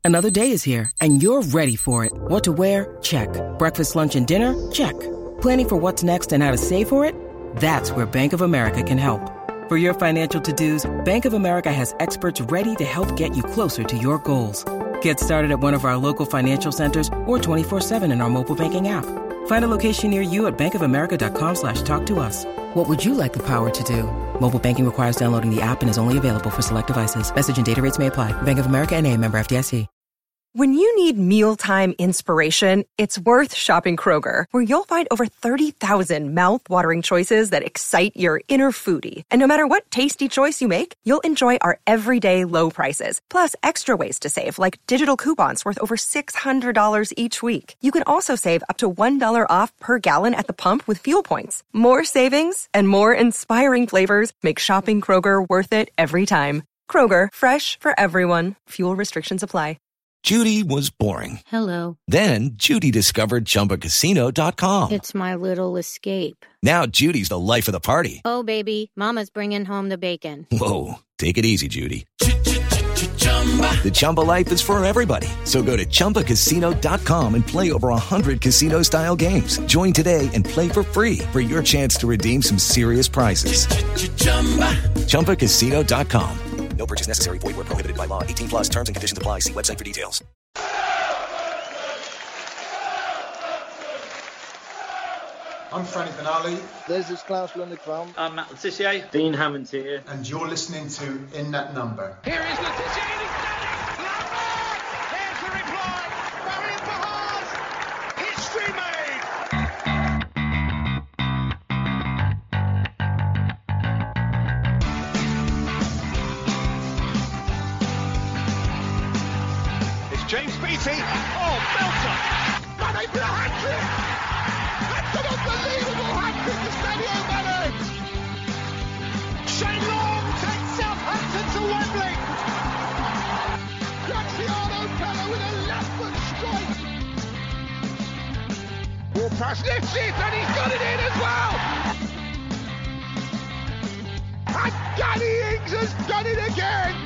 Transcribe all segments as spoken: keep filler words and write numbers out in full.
Another day is here, and you're ready for it. What to wear? Check. Breakfast, lunch, and dinner? Check. Planning for what's next and how to save for it? That's where Bank of America can help. For your financial to-dos, Bank of America has experts ready to help get you closer to your goals. Get started at one of our local financial centers or twenty-four seven in our mobile banking app. Find a location near you at bankofamerica.com slash talk to us. What would you like the power to do? Mobile banking requires downloading the app and is only available for select devices. Message and data rates may apply. Bank of America N A, member F D I C. When you need mealtime inspiration, it's worth shopping Kroger, where you'll find over thirty thousand mouth-watering choices that excite your inner foodie. And no matter what tasty choice you make, you'll enjoy our everyday low prices, plus extra ways to save, like digital coupons worth over six hundred dollars each week. You can also save up to one dollar off per gallon at the pump with fuel points. More savings and more inspiring flavors make shopping Kroger worth it every time. Kroger, fresh for everyone. Fuel restrictions apply. Judy was boring. Hello. Then Judy discovered Chumba Casino dot com. It's my little escape. Now Judy's the life of the party. Oh, baby, mama's bringing home the bacon. Whoa, take it easy, Judy. The Chumba life is for everybody. So go to Chumba Casino dot com and play over one hundred casino-style games. Join today and play for free for your chance to redeem some serious prizes. Chumba Casino dot com. No purchase necessary. Void where prohibited by law. eighteen plus terms and conditions apply. See website for details. I'm Franny Benali. This is Klaus Lundekvam. I'm Matt Letitia. Dean Hammond here. And you're listening to In That Number. Here is Letitia and he's done it! Lambert! Here's the reply. Marion Pahars. History made! It's James Beattie. Oh, Belter! Mane for a hat-trick! That's an unbelievable hat-trick to Sadio Mane! Shane Long takes Southampton to Wembley! Graziano Pella with a left foot strike! Ball pass lifts it and he's got it in as well! And Danny Ings has done it again!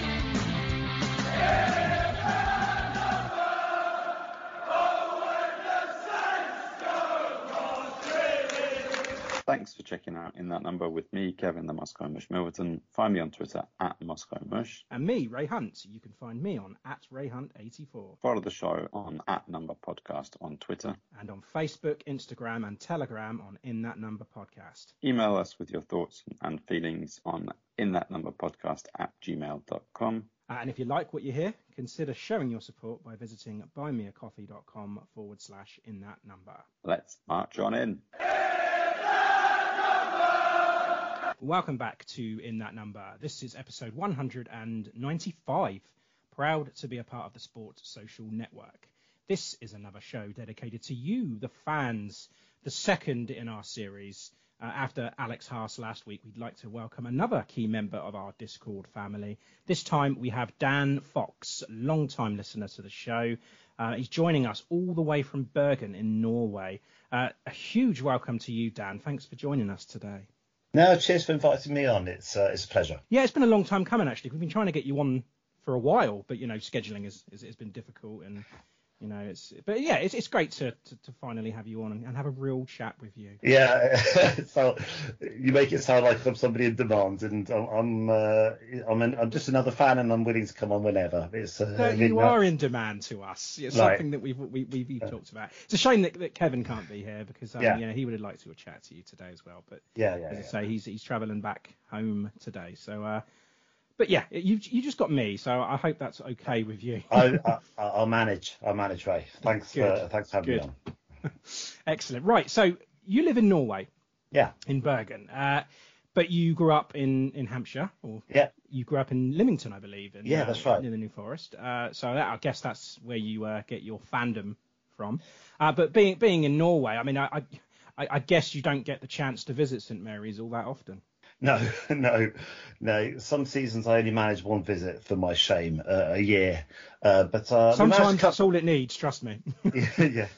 Thanks for checking out In That Number with me, Kevin the Moscow Mush Milverton. Find me on Twitter at Moscow Mush. And me, Ray Hunt. You can find me on at Ray Hunt eighty-four. Follow the show on at Number Podcast on Twitter. And on Facebook, Instagram and Telegram on In That Number Podcast. Email us with your thoughts and feelings on in that number podcast at gmail dot com. Uh, and if you like what you hear, consider showing your support by visiting buymeacoffee.com forward slash in that number. Let's march on in. Welcome back to In That Number. This is episode one hundred ninety-five. Proud to be a part of the Sports Social Network. This is another show dedicated to you, the fans, the second in our series. Uh, after Alex Haas last week, we'd like to welcome another key member of our Discord family. This time we have Dan Fox, long-time listener to the show. Uh, he's joining us all the way from Bergen in Norway. Uh, a huge welcome to you, Dan. Thanks for joining us today. No, cheers for inviting me on. It's uh, it's a pleasure. Yeah, it's been a long time coming, actually. We've been trying to get you on for a while, but, you know, scheduling has, has, has been difficult. And, you know, it's but, yeah, it's it's great to, to, to finally have you on and, and have a real chat with you. Yeah, so you make it sound like I'm somebody in demand, and I'm I'm, uh, I'm, an, I'm just another fan, and I'm willing to come on whenever. It's uh, no, I mean, you are in demand to us. It's right. something that we've we, we've, we've talked about. It's a shame that, that Kevin can't be here because um, yeah. you know, he would have liked to have chat to you today as well. But yeah, yeah, as yeah. I say, he's he's travelling back home today. So, uh, but yeah, you you just got me, so I hope that's okay with you. I, I I'll manage. I'll manage, Ray. Thanks Good. for thanks for having Good. me on. Excellent. Right. So you live in Norway. Yeah. In Bergen. Uh, but you grew up in, in Hampshire, or yeah. you grew up in Lymington, I believe. In, yeah, uh, that's right. In the New Forest. Uh, so that, I guess that's where you uh, get your fandom from. Uh, but being being in Norway, I mean, I, I I guess you don't get the chance to visit Saint Mary's all that often. No, no, no. Some seasons I only manage one visit for my shame uh, a year. Uh, but uh, sometimes that's all it needs. Trust me. yeah, yeah.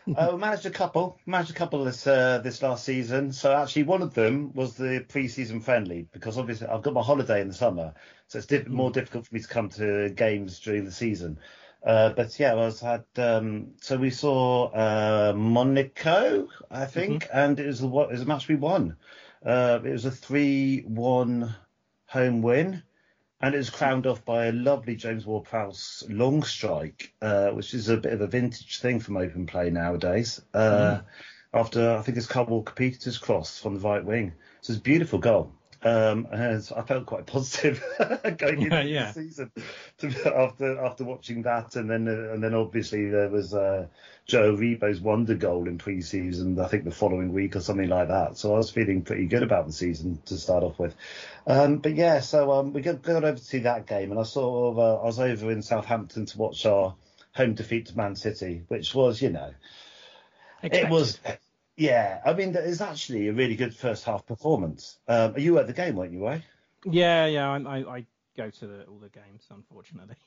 Uh, we managed a couple, managed a couple this uh, this last season. So actually, one of them was the pre-season friendly, because obviously I've got my holiday in the summer, so it's diff- mm. more difficult for me to come to games during the season. Uh, but yeah, I was had um, so we saw uh, Monaco, I think, mm-hmm. and it was a, it was a match we won. Uh, it was a three one home win. And it was crowned off by a lovely James Ward-Prowse long strike, uh, which is a bit of a vintage thing from open play nowadays. Uh, mm. After, I think it's Carl Walker-Peters' cross from the right wing. So it's a beautiful goal. Um, and I felt quite positive going into yeah. the season to, after after watching that, and then uh, and then obviously there was uh, Joe Rebo's wonder goal in pre-season, I think the following week or something like that. So I was feeling pretty good about the season to start off with. Um, but yeah, so um, we got, got over to see that game, and I sort of uh, I was over in Southampton to watch our home defeat to Man City, which was, you know, Expected. it was. Yeah, I mean, it's actually a really good first half performance. Um, you were at the game, weren't you, Ray? Yeah, yeah, I, I, I go to the, all the games, unfortunately.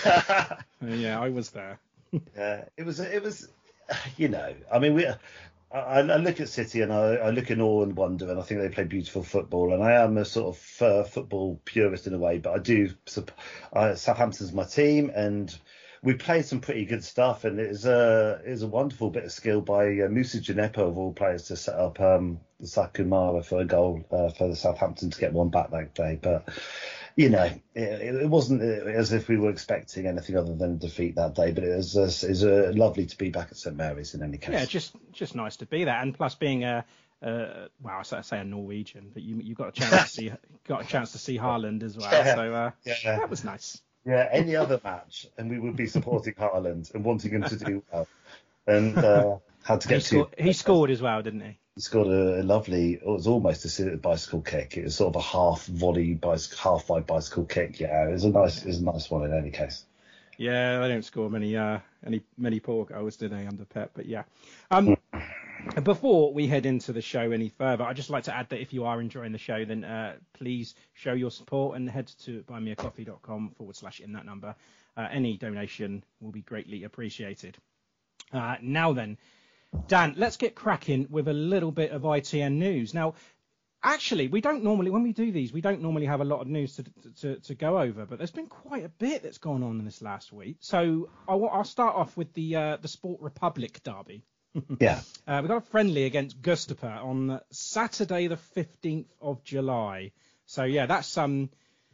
Yeah, I was there. Yeah, it was, it was, you know, I mean, we. I, I look at City and I, I look in awe and wonder, and I think they play beautiful football. And I am a sort of uh, football purist in a way, but I do. Uh, Southampton's my team, and we played some pretty good stuff, and it was a it was a wonderful bit of skill by uh, Moussa Djenepo of all players to set up um, Sakumara for a goal uh, for the Southampton to get one back that day. But you know, it, it wasn't as if we were expecting anything other than defeat that day. But it was uh, it was uh, lovely to be back at St Mary's in any case. Yeah, just just nice to be there, and plus being a uh, well, I say a Norwegian, but you you got a chance to see got a chance to see Haaland as well. Yeah. So uh, yeah. that was nice. Yeah, any other match, and we would be supporting Haaland and wanting him to do well. And uh, had to get he to. Scored, he scored as well, didn't he? He scored a, a lovely. It was almost a bicycle kick. It was sort of a half volley, bicycle, half by bicycle kick. Yeah, it was a nice, it was a nice one in any case. Yeah, they don't score many, uh, any many poor goals, do they, under Pep? But yeah. Um, Before we head into the show any further, I'd just like to add that if you are enjoying the show, then uh, please show your support and head to buymeacoffee.com forward slash in that number. Uh, any donation will be greatly appreciated. Uh, now then, Dan, let's get cracking with a little bit of I T N news. Now, actually, we don't normally, when we do these, we don't normally have a lot of news to to, to go over, but there's been quite a bit that's gone on in this last week. So I'll, I'll start off with the uh, the Sport Republic derby. Yeah. Uh, we've got a friendly against Göztepe on Saturday, the fifteenth of July. So yeah, that's um,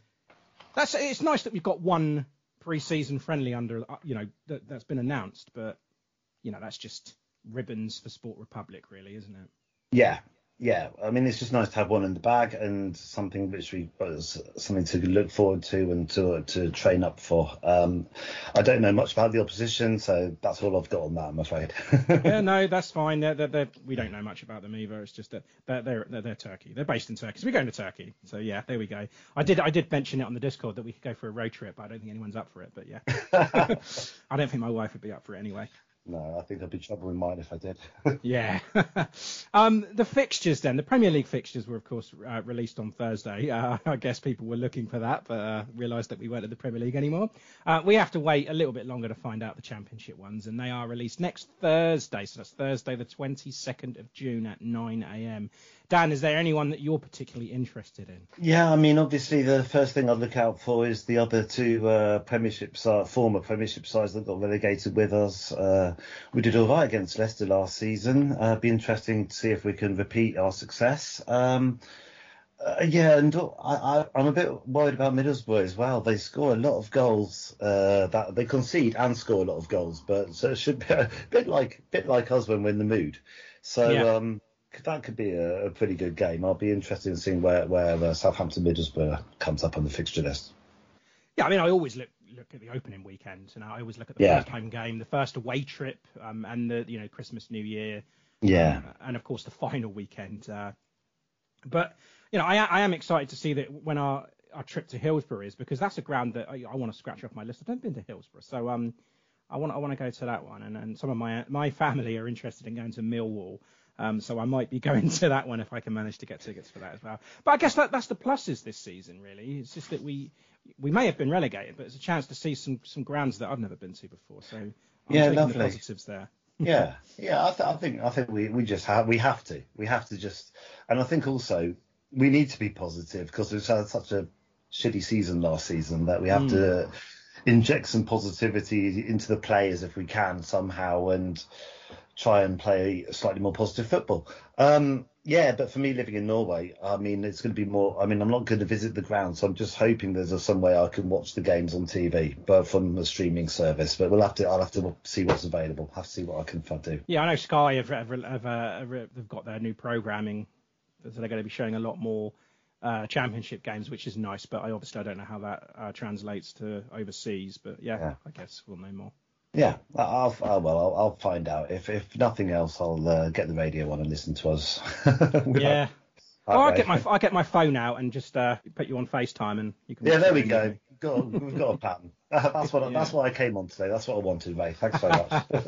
that's it's nice that we've got one pre-season friendly under, you know, that, that's been announced, but you know, that's just ribbons for Sport Republic, really, isn't it? Yeah. Yeah, I mean, it's just nice to have one in the bag and something which we was something to look forward to and to to train up for. Um, I don't know much about the opposition, so that's all I've got on that, I'm afraid. Yeah, no, that's fine. They're, they're, they're, we don't know much about them either. It's just that they're, they're they're they're Turkey. They're based in Turkey, so we're going to Turkey. So yeah, there we go. I did I did mention it on the Discord that we could go for a road trip. But I don't think anyone's up for it, but yeah, I don't think my wife would be up for it anyway. No, I think there'd be trouble in mine if I did. Yeah. um, the fixtures then. The Premier League fixtures were, of course, uh, released on Thursday. Uh, I guess people were looking for that, but uh, realised that we weren't at the Premier League anymore. Uh, we have to wait a little bit longer to find out the Championship ones, and they are released next Thursday. So that's Thursday, the twenty-second of June at nine a.m. Dan, is there anyone that you're particularly interested in? Yeah, I mean, obviously the first thing I'd look out for is the other two uh, Premiership side, former Premiership sides that got relegated with us. Uh, we did all right against Leicester last season. Uh, be interesting to see if we can repeat our success. Um, uh, yeah, and I, I, I'm a bit worried about Middlesbrough as well. They score a lot of goals. Uh, that they concede and score a lot of goals, but so it should be a bit like bit like us when we're in the mood. So. Yeah. Um, That could be a, a pretty good game. I'll be interested in seeing where where the Southampton Middlesbrough comes up on the fixture list. Yeah, I mean, I always look look at the opening weekend, and I always look at the yeah. first home game, the first away trip, um, and the you know Christmas, New Year, yeah, um, and of course the final weekend. Uh, but you know, I I am excited to see that when our our trip to Hillsborough is, because that's a ground that I, I want to scratch off my list. I've never been to Hillsborough, so um, I want I want to go to that one, and and some of my my family are interested in going to Millwall. Um, so I might be going to that one if I can manage to get tickets for that as well. But I guess that, that's the pluses this season, really. It's just that we we may have been relegated, but it's a chance to see some, some grounds that I've never been to before. So I'm yeah, taking lovely. the positives there. yeah, yeah. I, th- I think I think we, we just have we have to we have to just, and I think also we need to be positive because we've had such a shitty season last season that we have mm. to inject some positivity into the players if we can somehow and try and play slightly more positive football. Um, yeah, but for me living in Norway, I mean, it's going to be more, I mean, I'm not going to visit the ground, so I'm just hoping there's a, some way I can watch the games on T V, but from a streaming service. But we'll have to, I'll have to see what's available, have to see what I can do. Yeah, I know Sky have, have, have, uh, have got their new programming, so they're going to be showing a lot more uh, championship games, which is nice, but I obviously I don't know how that uh, translates to overseas, but yeah, yeah, I guess we'll know more. Yeah, I'll, I'll well, I'll, I'll find out. If if nothing else, I'll uh, get the radio on and listen to us. Yeah. Oh, I get my I get my phone out and just uh, put you on FaceTime and you can. Yeah, there we go. Got, we've got a pattern. That's what yeah. that's what I came on today. That's what I wanted, Ray. Thanks very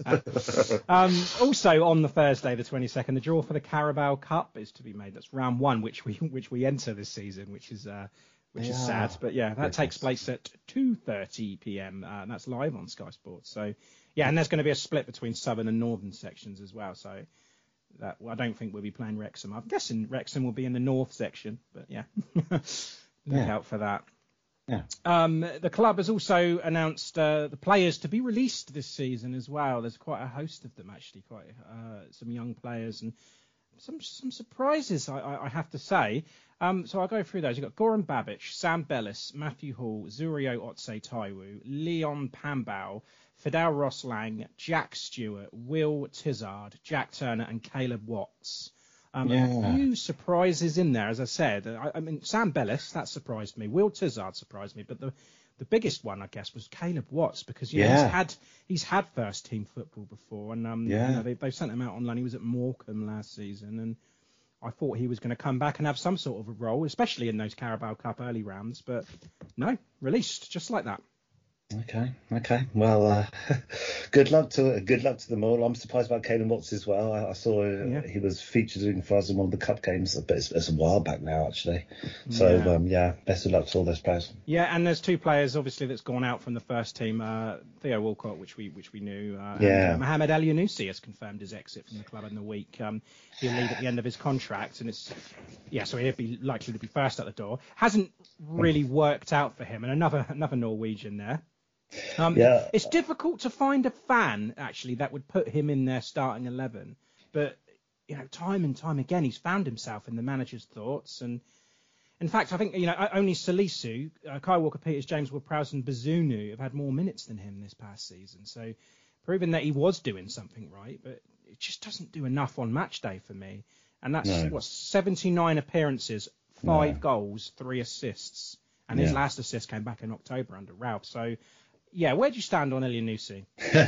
much. um, also on the Thursday, the twenty-second, the draw for the Carabao Cup is to be made. That's round one, which we which we enter this season, which is. Uh, Which yeah. is sad, but yeah, that yes. takes place at two thirty p.m. Uh, and that's live on Sky Sports. So yeah, and there's going to be a split between southern and northern sections as well. So that well, I don't think we'll be playing Wrexham. I'm guessing Wrexham will be in the north section, but yeah, look yeah. out for that. Yeah. Um, the club has also announced uh, the players to be released this season as well. There's quite a host of them actually, quite uh, some young players and some some surprises, I, I, I have to say. Um, so I'll go through those. You've got Goran Babic, Sam Bellis, Matthew Hall, Zurio Otse Taiwo, Leon Pambau, Fidel Rosslang, Jack Stewart, Will Tizard, Jack Turner, and Caleb Watts. Um, yeah. A few surprises in there, as I said. I, I mean, Sam Bellis, that surprised me. Will Tizard surprised me. But the, the biggest one, I guess, was Caleb Watts because you yeah. know, he's had he's had first team football before. And um, yeah. you know, they, they sent him out on loan. He was at Morecambe last season. And I thought he was going to come back and have some sort of a role, especially in those Carabao Cup early rounds. But no, released just like that. Okay, okay. Well, uh, good luck to good luck to them all. I'm surprised about Caleb Watts as well. I, I saw uh, yeah. he was featured for us in one of the cup games, but it's, it's a while back now actually. So yeah. Um, yeah, best of luck to all those players. Yeah, and there's two players obviously that's gone out from the first team. Uh, Theo Walcott, which we which we knew. Uh, yeah. And, uh, Mohamed El-Yunusi has confirmed his exit from the club in the week. Um, he'll leave at the end of his contract, and it's yeah, so he'll be likely to be first at the door. Hasn't really worked out for him, and another another Norwegian there. Um, yeah. It's difficult to find a fan, actually, that would put him in their starting eleven. But, you know, time and time again, he's found himself in the manager's thoughts. And, in fact, I think, you know, only Salisu, uh, Kyle Walker-Peters, James Ward-Prowse and Bazunu have had more minutes than him this past season. So, proving that he was doing something right, but it just doesn't do enough on match day for me. And that's, no. what, seventy-nine appearances, five no. goals, three assists. And yeah. his last assist came back in October under Ralph. So, yeah, where do you stand on El-Yunusi?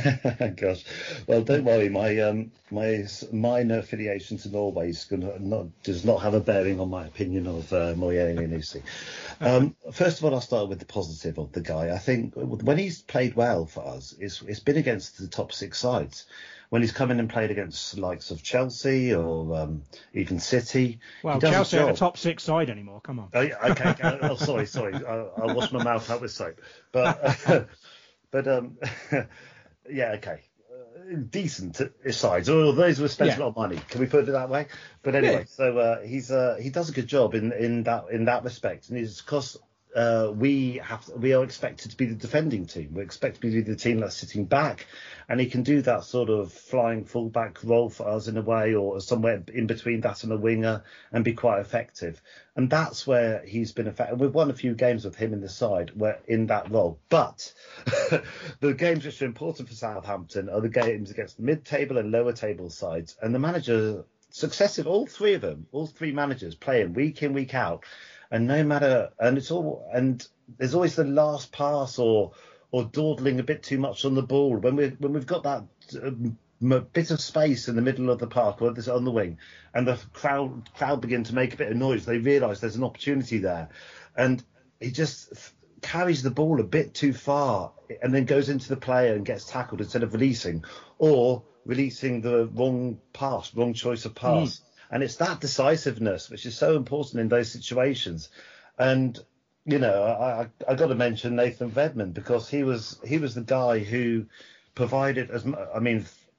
Gosh, well, don't worry. My um, my minor affiliation to Norway is gonna not does not have a bearing on my opinion of uh, Moye El-Yunusi. Um, first of all, I'll start with the positive of the guy. I think when he's played well for us, it's it's been against the top six sides. When he's come in and played against the likes of Chelsea or um, even City. Well, Chelsea are the top six side anymore. Come on. Oh, okay. okay. Oh, sorry, sorry. I, I'll wash my mouth out with soap. But. Uh, But, um, yeah, okay. Uh, decent sides. Or those who spent yeah. a lot of money. Can we put it that way? But anyway, yeah. so uh, he's uh, he does a good job in, in that in that respect. And it's because uh, we have to, we are expected to be the defending team. We're expected to be the team that's sitting back. And he can do that sort of flying fullback role for us in a way, or somewhere in between that and a winger, and be quite effective. And that's where he's been effective. We've won a few games with him in the side where in that role. But the games which are important for Southampton are the games against mid-table and lower table sides. And the manager, successive, all three of them, all three managers playing week in, week out. And no matter, and it's all, and there's always the last pass or, or dawdling a bit too much on the ball. When we when we've got that um, bit of space in the middle of the park or this on the wing, and the crowd crowd begin to make a bit of noise, they realise there's an opportunity there, and he just f- carries the ball a bit too far, and then goes into the player and gets tackled instead of releasing, or releasing the wrong pass, wrong choice of pass. Mm. And it's that decisiveness which is so important in those situations, and. You know, I, I, I got to mention Nathan Vedman because he was he was the guy who provided as I mean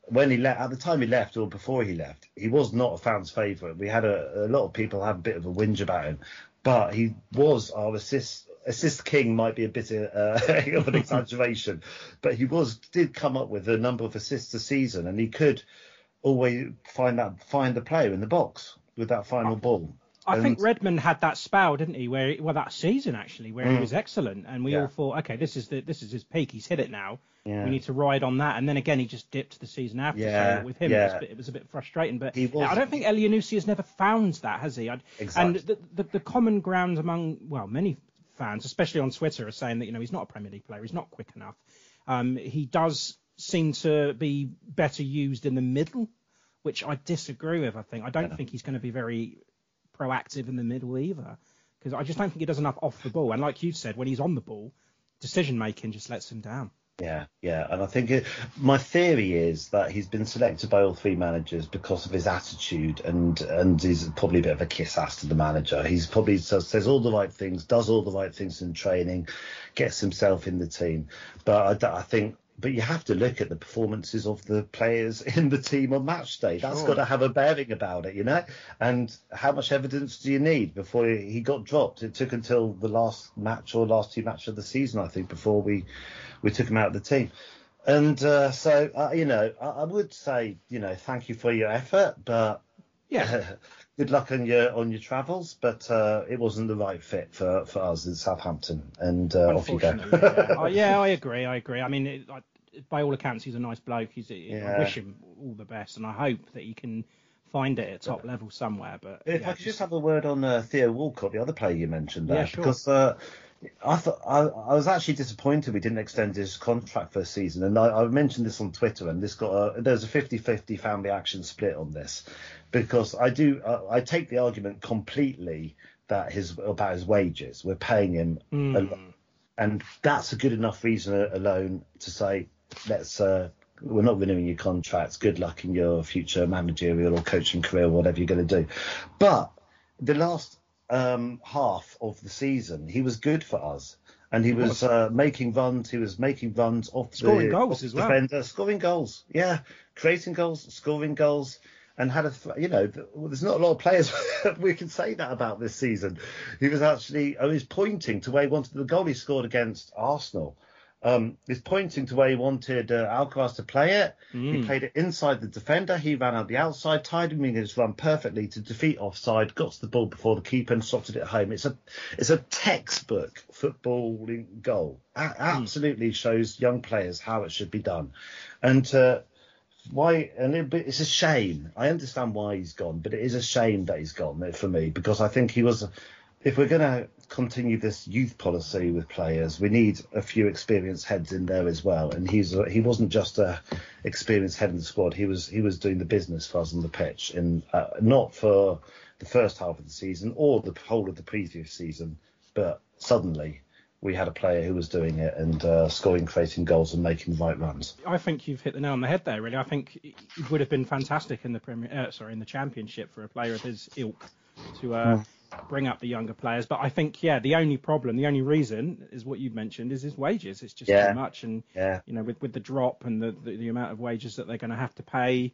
when he left, at the time he left or before he left, he was not a fan's favourite. We had a, a lot of people have a bit of a whinge about him, but he was our assist assist king. Might be a bit uh, of an exaggeration, but he was did come up with a number of assists a season, and he could always find that find the player in the box with that final ball. I and, think Redmond had that spell, didn't he? Where well, that season actually, where mm. he was excellent, and we yeah. all thought, okay, this is the this is his peak. He's hit it now. Yeah. We need to ride on that. And then again, he just dipped the season after. Yeah. So with him, yeah. it, was a bit, it was a bit frustrating. But he was, I don't think Elyounoussi has never found that, has he? I'd, exactly. And the, the the common ground among well many fans, especially on Twitter, are saying that you know he's not a Premier League player. He's not quick enough. Um, he does seem to be better used in the middle, which I disagree with. I think I don't yeah. think he's going to be very proactive in the middle either, because I just don't think he does enough off the ball. And like you said, when he's on the ball, decision making just lets him down. Yeah, yeah, and I think it, my theory is that he's been selected by all three managers because of his attitude, and and he's probably a bit of a kiss ass to the manager. He's probably says, says all the right things, does all the right things in training, gets himself in the team. But I, I think. But you have to look at the performances of the players in the team on match day. That's sure. got to have a bearing about it, you know. And how much evidence do you need before he got dropped? It took until the last match or last two matches of the season, I think, before we we took him out of the team. And uh, so, uh, you know, I, I would say, you know, thank you for your effort, but yeah, good luck on your on your travels. But uh, it wasn't the right fit for, for us in Southampton. And uh, off you go. yeah. Oh, yeah, I agree. I agree. I mean, it, I, by all accounts, he's a nice bloke. He's, yeah. I wish him all the best, and I hope that he can find it at top level somewhere. But if yeah, I could just have a word on uh, Theo Walcott, the other player you mentioned there, yeah, sure. because uh, I thought I, I was actually disappointed we didn't extend his contract for a season, and I, I mentioned this on Twitter, and this got a, there's a fifty-fifty family action split on this, because I do uh, I take the argument completely that his about his wages, we're paying him mm. a lot, and that's a good enough reason alone to say let's uh, we're not renewing your contracts. Good luck in your future managerial or coaching career, or whatever you're going to do. But the last um, half of the season, he was good for us, and he was uh, making runs. He was making runs off scoring the goals off as well. Defender, scoring goals, yeah, creating goals, scoring goals. And had a, you know, well, there's not a lot of players we can say that about this season. He was actually, I was pointing to where he wanted the goal he scored against Arsenal. Um, he's pointing to where he wanted uh, Alcaraz to play it. Mm. He played it inside the defender. He ran out the outside, timing his run perfectly to defeat offside, got to the ball before the keeper and slotted it home. It's a, it's a textbook footballing goal. A- absolutely mm. shows young players how it should be done. And uh, why? And it, it's a shame. I understand why he's gone, but it is a shame that he's gone for me, because I think he was. If we're going to continue this youth policy with players, we need a few experienced heads in there as well. And he's a, he wasn't just a experienced head in the squad. He was he was doing the business for us on the pitch, and uh, not for the first half of the season or the whole of the previous season, but suddenly we had a player who was doing it and uh, scoring, creating goals and making the right runs. I think you've hit the nail on the head there, really. I think it would have been fantastic in the Premier, uh, sorry, in the Championship for a player of his ilk to uh, mm. bring up the younger players. But I think, yeah, the only problem, the only reason is what you've mentioned is his wages. It's just yeah. too much. And, yeah. you know, with, with the drop and the, the, the amount of wages that they're going to have to pay,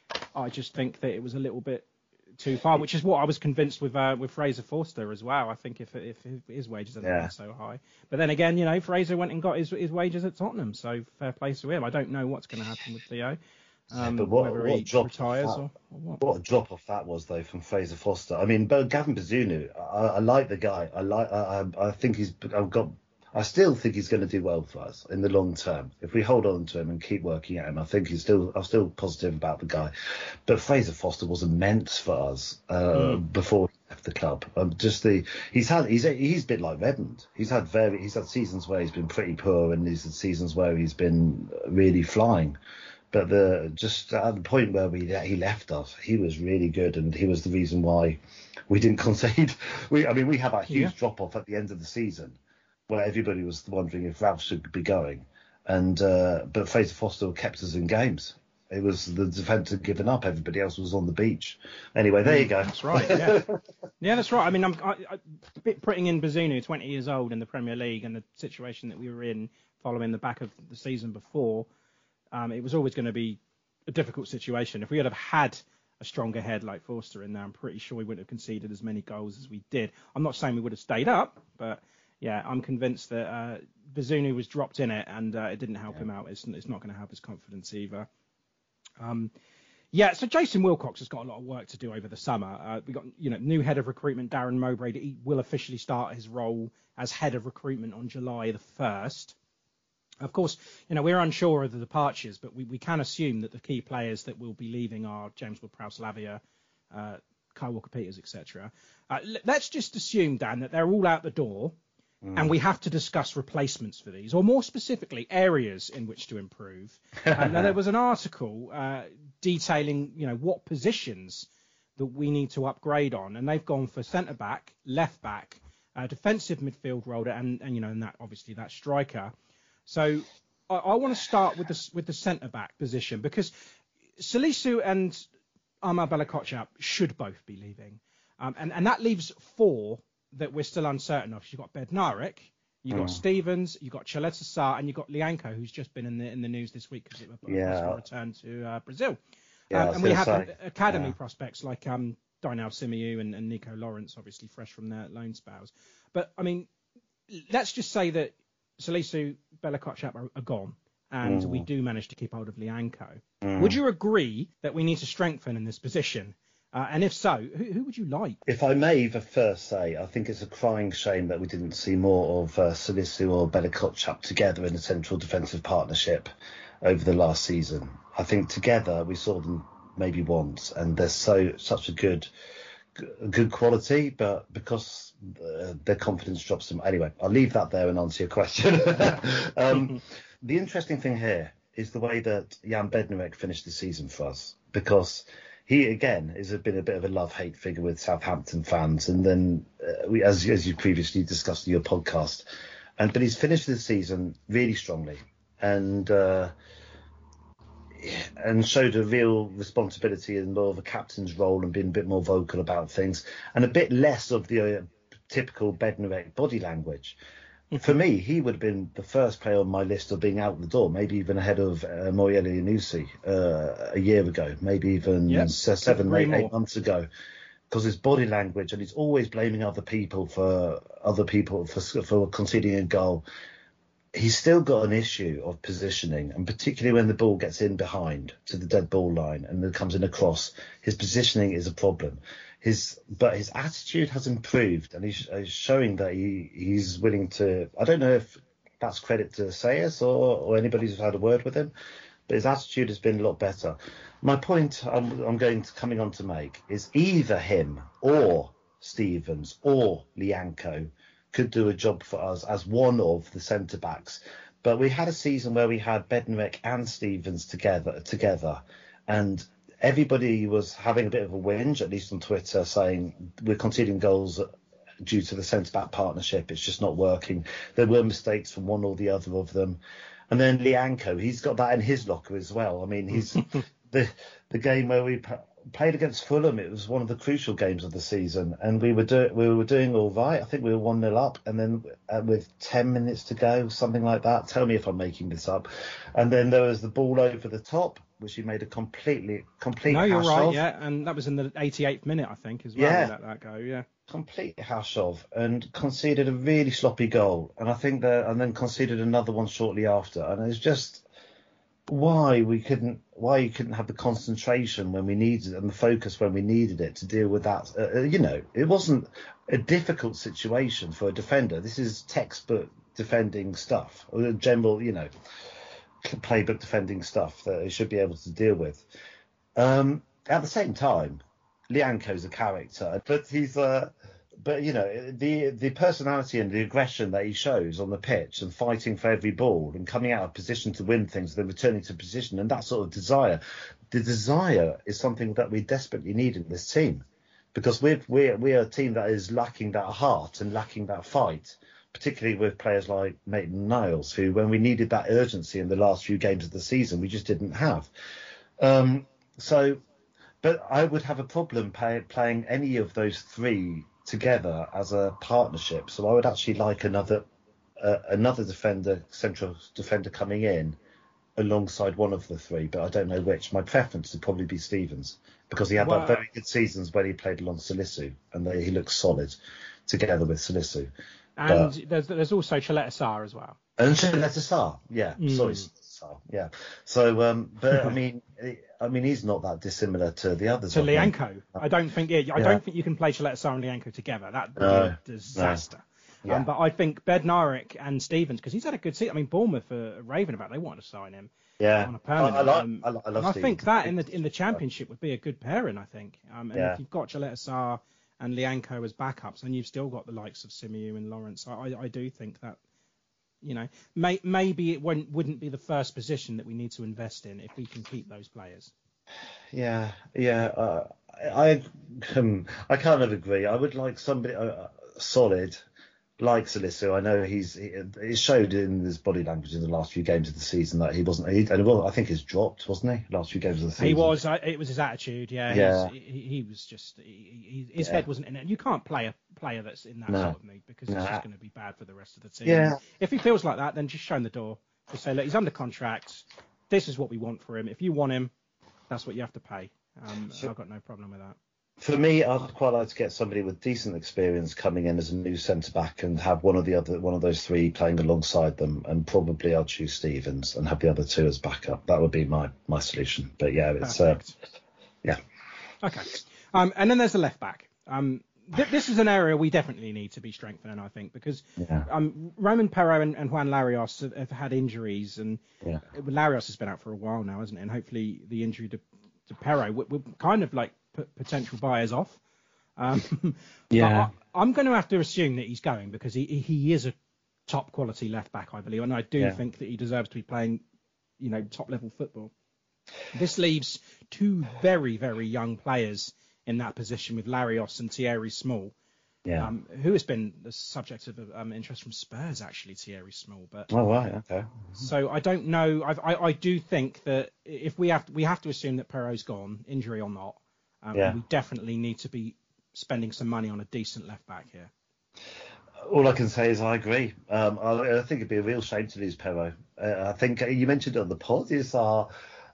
I just think that it was a little bit too far, which is what I was convinced with uh, with Fraser Forster as well. I think if if his wages hadn't yeah. been so high, but then again, you know, Fraser went and got his his wages at Tottenham, so fair play to him. I don't know what's going to happen with Theo, um, but what, whether what he drop retires that, or, or what. What a drop off that was though from Fraser Forster. I mean, but Gavin Bazunu, I, I like the guy. I like. I, I think he's. I've got. I still think he's going to do well for us in the long term. If we hold on to him and keep working at him, I think he's still. I'm still positive about the guy. But Fraser Forster was immense for us uh, mm. before he left the club. Um, just the he's had he's he's a bit like Redmond. He's had very he's had seasons where he's been pretty poor, and he's had seasons where he's been really flying. But the just at the point where we he left us, he was really good, and he was the reason why we didn't concede. We I mean we had a huge yeah. drop off at the end of the season, where everybody was wondering if Ralph should be going, and uh, but Fraser Forster kept us in games. It was the defence had given up; everybody else was on the beach. Anyway, there you go. That's right. Yeah, yeah, that's right. I mean, I'm I, I, a bit putting in Bazunu, twenty years old in the Premier League, and the situation that we were in following the back of the season before. Um, it was always going to be a difficult situation. If we had have had a stronger head like Forster in there, I'm pretty sure we wouldn't have conceded as many goals as we did. I'm not saying we would have stayed up, but yeah, I'm convinced that uh, Bazunu was dropped in it, and uh, it didn't help yeah. him out. It's, it's not going to help his confidence either. Um, yeah, so Jason Wilcox has got a lot of work to do over the summer. Uh, we got, you know, new head of recruitment, Darren Mowbray. He will officially start his role as head of recruitment on July the first. Of course, you know, we're unsure of the departures, but we, we can assume that the key players that will be leaving are James Ward-Prowse-Lavia, uh, Kyle Walker-Peters, et cetera. Uh, l- let's just assume, Dan, that they're all out the door, mm. and we have to discuss replacements for these, or more specifically, areas in which to improve. uh, now, there was an article uh, detailing, you know, what positions that we need to upgrade on, and they've gone for centre-back, left-back, uh, defensive midfield roller, and, and, you know, and that obviously that striker. So I, I want to start with the with the centre back position, because Salisu and Amar Bella-Kotchap should both be leaving, um, and and that leaves four that we're still uncertain of. You've got Bednarek, you've got mm. Stevens, you've got Chaleta Sarr, and you've got Lianco, who's just been in the in the news this week because it was yeah. a return to uh, Brazil. Yeah, um, and we have say, academy yeah. prospects like um, Dynal Simiyu and, and Nico Lawrence, obviously fresh from their loan spells. But I mean, let's just say that Salisu, Bella-Kotchap are, are gone, and mm. we do manage to keep hold of Lianco. Mm. Would you agree that we need to strengthen in this position? Uh, and if so, who, who would you like? If I may the first say, I think it's a crying shame that we didn't see more of uh, Salisu or Bella-Kotchap together in a central defensive partnership over the last season. I think together we saw them maybe once, and they're so such a good good quality, but because uh, their confidence drops them. Anyway, I'll leave that there and answer your question. um, the interesting thing here is the way that Jan Bednarek finished the season for us, because he, again, has been a bit of a love-hate figure with Southampton fans. And then, uh, we, as, as you previously discussed in your podcast, and but he's finished the season really strongly and uh, and showed a real responsibility and more of a captain's role and being a bit more vocal about things and a bit less of the uh, typical Bednarek body language. Mm-hmm. For me, he would have been the first player on my list of being out the door, maybe even ahead of uh, Moyele Inusi uh, a year ago, maybe even yep. seven, eight, eight months ago, because his body language, and he's always blaming other people for other people for for conceding a goal. He's still got an issue of positioning, and particularly when the ball gets in behind to the dead ball line and it comes in across, his positioning is a problem. His but his attitude has improved, and he's, he's showing that he, he's willing to. I don't know if that's credit to Sayers or, or anybody who's had a word with him, but his attitude has been a lot better. My point I'm, I'm going to coming on to make is either him or Stevens or Lianco could do a job for us as one of the centre backs. But we had a season where we had Bednarek and Stevens together together, and everybody was having a bit of a whinge, at least on Twitter, saying we're conceding goals due to the centre-back partnership. It's just not working. There were mistakes from one or the other of them. And then Lianco, he's got that in his locker as well. I mean, he's the the game where we played against Fulham, it was one of the crucial games of the season, and we were, do, we were doing all right. I think we were one nil up, and then uh, with ten minutes to go, something like that. Tell me if I'm making this up. And then there was the ball over the top, which he made a completely, complete No, you're hash right, of. yeah, and that was in the eighty-eighth minute, I think, as well. Yeah. We let that go, yeah. Complete hash of, and conceded a really sloppy goal. And I think that, and then conceded another one shortly after. And it's just why we couldn't, why you couldn't have the concentration when we needed it and the focus when we needed it to deal with that. Uh, you know, it wasn't a difficult situation for a defender. This is textbook defending stuff, or general, you know, playbook defending stuff that he should be able to deal with. Um, at the same time, Lianco's a character, but he's uh, but you know, the the personality and the aggression that he shows on the pitch and fighting for every ball and coming out of position to win things, then returning to position, and that sort of desire. The desire is something that we desperately need in this team, because we're we're we're a team that is lacking that heart and lacking that fight, particularly with players like Maitland-Niles, who, when we needed that urgency in the last few games of the season, we just didn't have. Um, so, but I would have a problem pay, playing any of those three together as a partnership. So I would actually like another uh, another defender, central defender coming in alongside one of the three, but I don't know which. My preference would probably be Stevens, because he had Well, that very good seasons when he played along Salisu, and they, he looks solid together with Salisu. And but, there's there's also Chaleta Sarr as well. And Chaleta Sarr, yeah, Mm. sorry, Sarr, yeah. So, um, but I mean, I mean, he's not that dissimilar to the others. To I think. Lianco, I don't think it, I Yeah. don't think you can play Chaleta Sarr and Lianco together. That would No, be a disaster. no. Yeah. Um, but I think Bednarek and Stevens, because he's had a good season. I mean, Bournemouth are raving about. They want to sign him. Yeah, on a permanent. I, I like, um, I, like- I love and I Stevens. think that in the in the Championship would be a good pairing. I think. Um, and Yeah. if you've got Chaleta Sarr and Lianco as backups, and you've still got the likes of Simeon and Lawrence, I, I, I do think that, you know, may, maybe it wouldn't wouldn't be the first position that we need to invest in if we can keep those players. Yeah, yeah. Uh, I um, I kind of agree. I would like somebody uh, solid, like Salisu. I know he's he, it showed in his body language in the last few games of the season that he wasn't. He, and well, I think he's dropped, wasn't he? Last few games of the season. He was. uh, It was his attitude. Yeah. Yeah. He's, he, he was just. He, he, his Yeah. head wasn't in it. You can't play a player that's in that No. sort of mood, because it's No. just going to be bad for the rest of the team. Yeah. If he feels like that, then just show him the door. Just say, look, he's under contract. This is what we want for him. If you want him, that's what you have to pay. Um, So- I've got no problem with that. For me, I'd quite like to get somebody with decent experience coming in as a new centre back and have one of the other one of those three playing alongside them, and probably I'll choose Stevens and have the other two as backup. That would be my my solution. But yeah, it's uh, Perfect. yeah. Okay. Um, and then there's the left back. Um, th- this is an area we definitely need to be strengthening, I think, because Yeah. um, Roman Perro and, and Juan Larios have, have had injuries, and Yeah. Larios has been out for a while now, hasn't it? And hopefully the injury to, to Perro will, will kind of like put potential buyers off. Um, Yeah. but I, I'm going to have to assume that he's going, because he he is a top quality left back, I believe, and I do Yeah. think that he deserves to be playing, you know, top level football. This leaves two very, very young players in that position with Larios and Thierry Small, Yeah. um, who has been the subject of um, interest from Spurs, actually, Thierry Small. But Oh right. Okay. so I don't know. I've, I I do think that if we have to, we have to assume that Perro's gone, injury or not. Um, Yeah. We definitely need to be spending some money on a decent left back here. All I can say is I agree. Um, I, I think it'd be a real shame to lose Perro. Uh, I think you mentioned it on the pod. Is our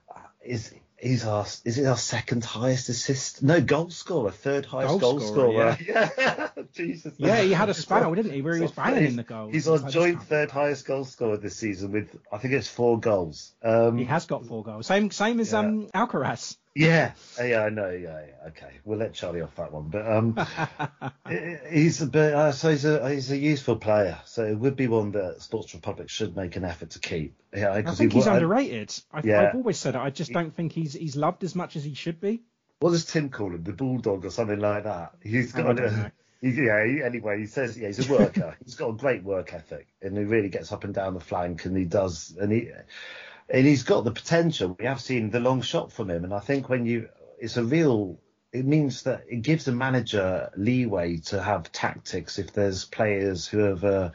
is he's our is it our second highest assist? No, goal scorer, third highest Goal goal, scorer, scorer. Yeah. Jesus. Yeah, he had a spell, didn't he, where he was banging in the goals. He's He's on had joint this- third highest goal scorer this season with I think it's four goals. Um, He has got four goals. Same same as Yeah. um Alcaraz. Yeah, uh, yeah, I know. Yeah, yeah, okay. We'll let Charlie off that one, but um, he- he's a bit. Uh, so he's a he's a useful player. So it would be one that Sports Republic should make an effort to keep. Yeah, I 'cause think he he's wa- I- underrated. I've, Yeah. I've always said it. I just don't think he's he's loved as much as he should be. What does Tim call him? The bulldog or something like that? He's I got. don't know. A, he, yeah. He, anyway, he says yeah, he's a worker. He's got a great work ethic, and he really gets up and down the flank, and he does, and he and he's got the potential. We have seen the long shot from him, and I think when you, it's a real. It means that it gives the manager leeway to have tactics if there's players who have a,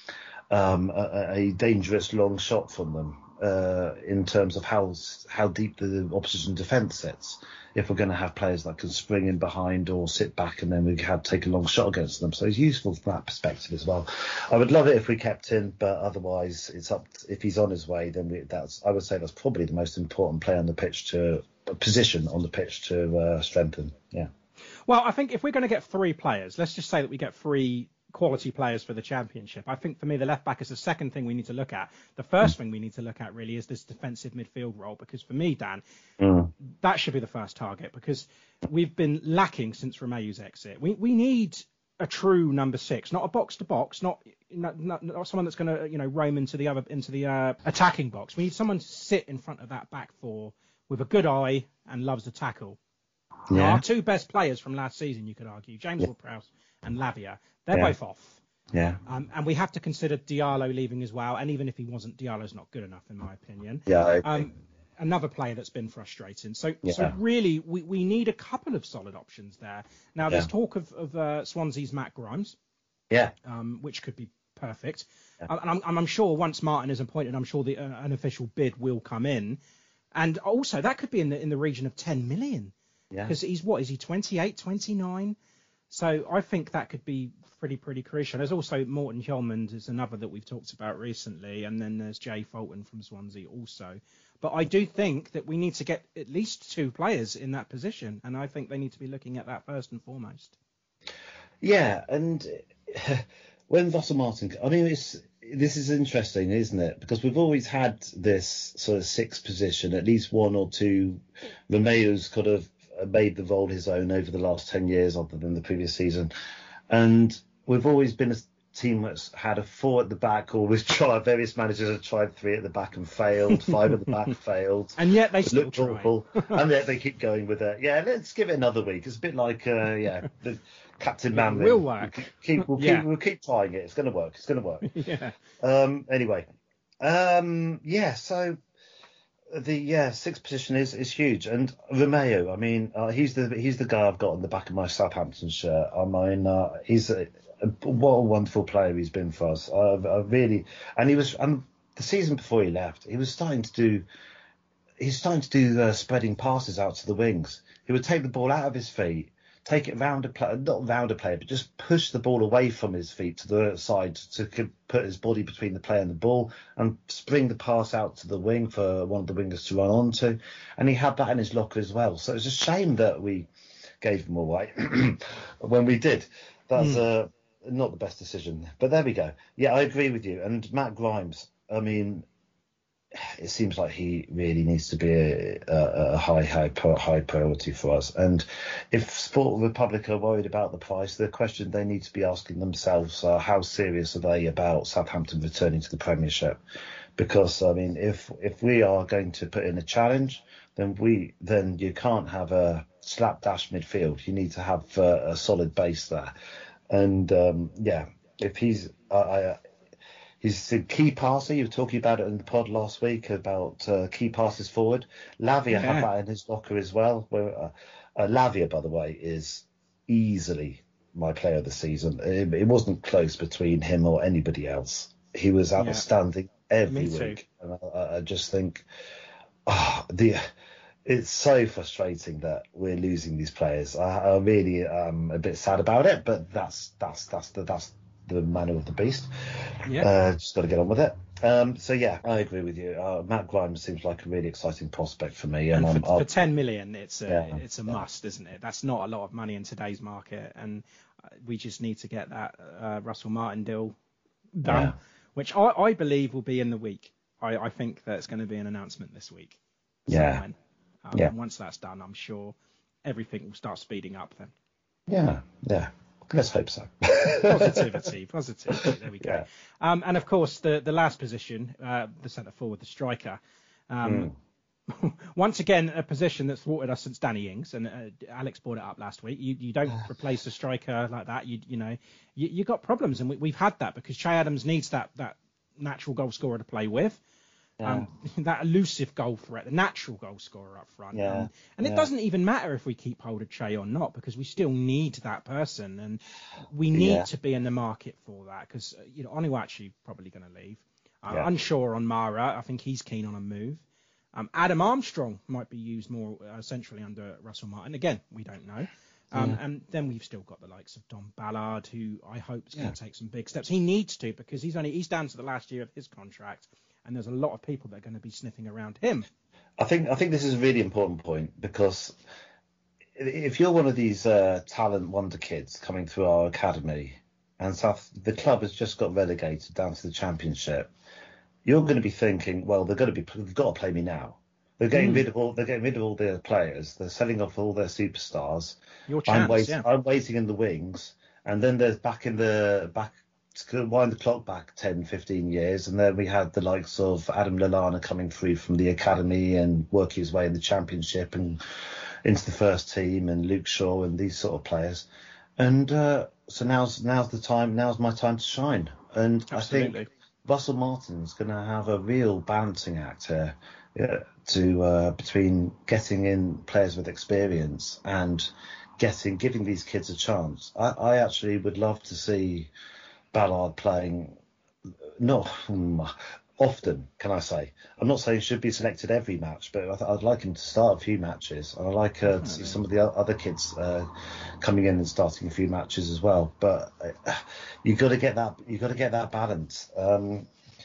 um, a, a dangerous long shot from them. Uh, in terms of how how deep the opposition defence sits, if we're going to have players that can spring in behind or sit back and then we have take a long shot against them, so he's useful from that perspective as well. I would love it if we kept him, but otherwise it's up. If he's on his way, then we, that's I would say that's probably the most important player on the pitch to position on the pitch to uh, strengthen. Yeah. Well, I think if we're going to get three players, let's just say that we get three quality players for the Championship. I think for me, the left back is the second thing we need to look at. The first thing we need to look at really is this defensive midfield role, because for me, Dan, Mm. that should be the first target, because we've been lacking since Romeu's exit. We we need a true number six, not a box to box, not not, not, not someone that's going to you know roam into the other into the uh, attacking box. We need someone to sit in front of that back four with a good eye and loves the tackle. Now, Yeah. our two best players from last season, you could argue, James Yeah. Ward-Prowse and Lavia, they're Yeah. both off. Yeah. Um, and we have to consider Diallo leaving as well. And even if he wasn't, Diallo's not good enough, in my opinion. Yeah. I agree. Um, another player that's been frustrating. So, so Yeah. really, we, we need a couple of solid options there. Now, there's Yeah. talk of, of uh, Swansea's Matt Grimes, yeah. um, which could be perfect. Yeah. And, I'm, and I'm sure once Martin is appointed, I'm sure the, uh, an official bid will come in. And also, that could be in the in the region of ten million. Yeah. Because he's, what, is he twenty-eight, twenty-nine? So I think that could be pretty, pretty crucial. There's also Morten Hjulmand is another that we've talked about recently. And then there's Jay Fulton from Swansea also. But I do think that we need to get at least two players in that position, and I think they need to be looking at that first and foremost. Yeah, and when Vossel-Martin, I mean, it's, this is interesting, isn't it? Because we've always had this sort of sixth position, at least one or two. Romeo's could have made the role his own over the last ten years, other than the previous season. And we've always been a team that's had a four at the back, always tried, various managers have tried three at the back and failed, five at the back failed. And yet they still try. And yet they keep going with it. Yeah, let's give it another week. It's a bit like, uh, yeah, the Captain Manley. It will work. We'll keep, we'll, yeah. keep, we'll keep trying it. It's going to work. It's going to work. yeah. Um, anyway, um, yeah, so the yeah sixth position is, is huge. And Romeo, I mean, uh, he's the he's the guy I've got on the back of my Southampton shirt. I mean, uh, he's a, a, what a wonderful player he's been for us. I, I really, and he was, and the season before he left, he was starting to do, he's starting to do uh, spreading passes out to the wings. He would take the ball out of his feet, take it round a player, not round a player, but just push the ball away from his feet to the side to put his body between the player and the ball and spring the pass out to the wing for one of the wingers to run onto. And he had that in his locker as well. So it's a shame that we gave him away when we did. That's mm. uh, not the best decision. But there we go. Yeah, I agree with you. And Matt Grimes, I mean, it seems like he really needs to be a, a, a high, high, high priority for us. And if Sport Republic are worried about the price, the question they need to be asking themselves are how serious are they about Southampton returning to the Premiership? Because I mean, if if we are going to put in a challenge, then we then you can't have a slapdash midfield. You need to have uh, a solid base there. And um, yeah, if he's I. I He's a key passer. You were talking about it in the pod last week about uh, key passes forward. Lavia yeah. had that in his locker as well. Where, uh, uh, Lavia, by the way, is easily my player of the season. It, it wasn't close between him or anybody else. He was outstanding yeah. every Me week. And I, I just think oh, the it's so frustrating that we're losing these players. I, I really am a bit sad about it, but that's that's that's the that's. the manner of the beast. Yeah. Uh, just got to get on with it. Um, so yeah, I agree with you. Uh, Matt Grimes seems like a really exciting prospect for me. And, and for, I'm, for ten million, it's a yeah, it's a yeah. must, isn't it? That's not a lot of money in today's market, and we just need to get that uh, Russell Martin deal done, yeah. which I, I believe will be in the week. I, I think there's going to be an announcement this week. Yeah. Um, yeah. And once that's done, I'm sure everything will start speeding up then. Yeah. Yeah. Let's hope so. positivity, positivity. There we go. Yeah. Um, and of course, the the last position, uh, the centre forward, the striker. Um, mm. Once again, a position that's thwarted us since Danny Ings, and uh, Alex brought it up last week. You you don't replace a striker like that. You you know you you got problems, and we, we've had that because Che Adams needs that that natural goal scorer to play with. Yeah. Um, that elusive goal threat, the natural goal scorer up front. Yeah. Um, and yeah. it doesn't even matter if we keep hold of Che or not, because we still need that person, and we need yeah. to be in the market for that, because uh, you know Onuachu probably going to leave. Uh, yeah. Unsure on Mara. I think he's keen on a move. Um, Adam Armstrong might be used more uh, centrally under Russell Martin. Again, we don't know. Um, yeah. And then we've still got the likes of Don Ballard, who I hope is going to take some big steps. He needs to, because he's only he's down to the last year of his contract. And there's a lot of people that are going to be sniffing around him. I think I think this is a really important point, because if you're one of these uh, talent wonder kids coming through our academy, and South, the club has just got relegated down to the Championship, you're going to be thinking, well, they're going to be they've got to play me now. They're getting mm. rid of all they're getting rid of all their players. They're selling off all their superstars. Your chance, I'm waiting. Yeah. I'm waiting in the wings, and then there's back in the back. To wind the clock back ten, fifteen years, and then we had the likes of Adam Lallana coming through from the academy and working his way in the Championship and into the first team, and Luke Shaw and these sort of players. And uh, so now's now's the time. Now's my time to shine. And Absolutely. I think Russell Martin's going to have a real balancing act here yeah, to uh, between getting in players with experience and getting giving these kids a chance. I, I actually would love to see Ballard playing, not often, can I say? I'm not saying he should be selected every match, but I th- I'd like him to start a few matches. And I like uh, to see some of the other kids uh, coming in and starting a few matches as well. But uh, you got to get that, you got to get that balance. Um,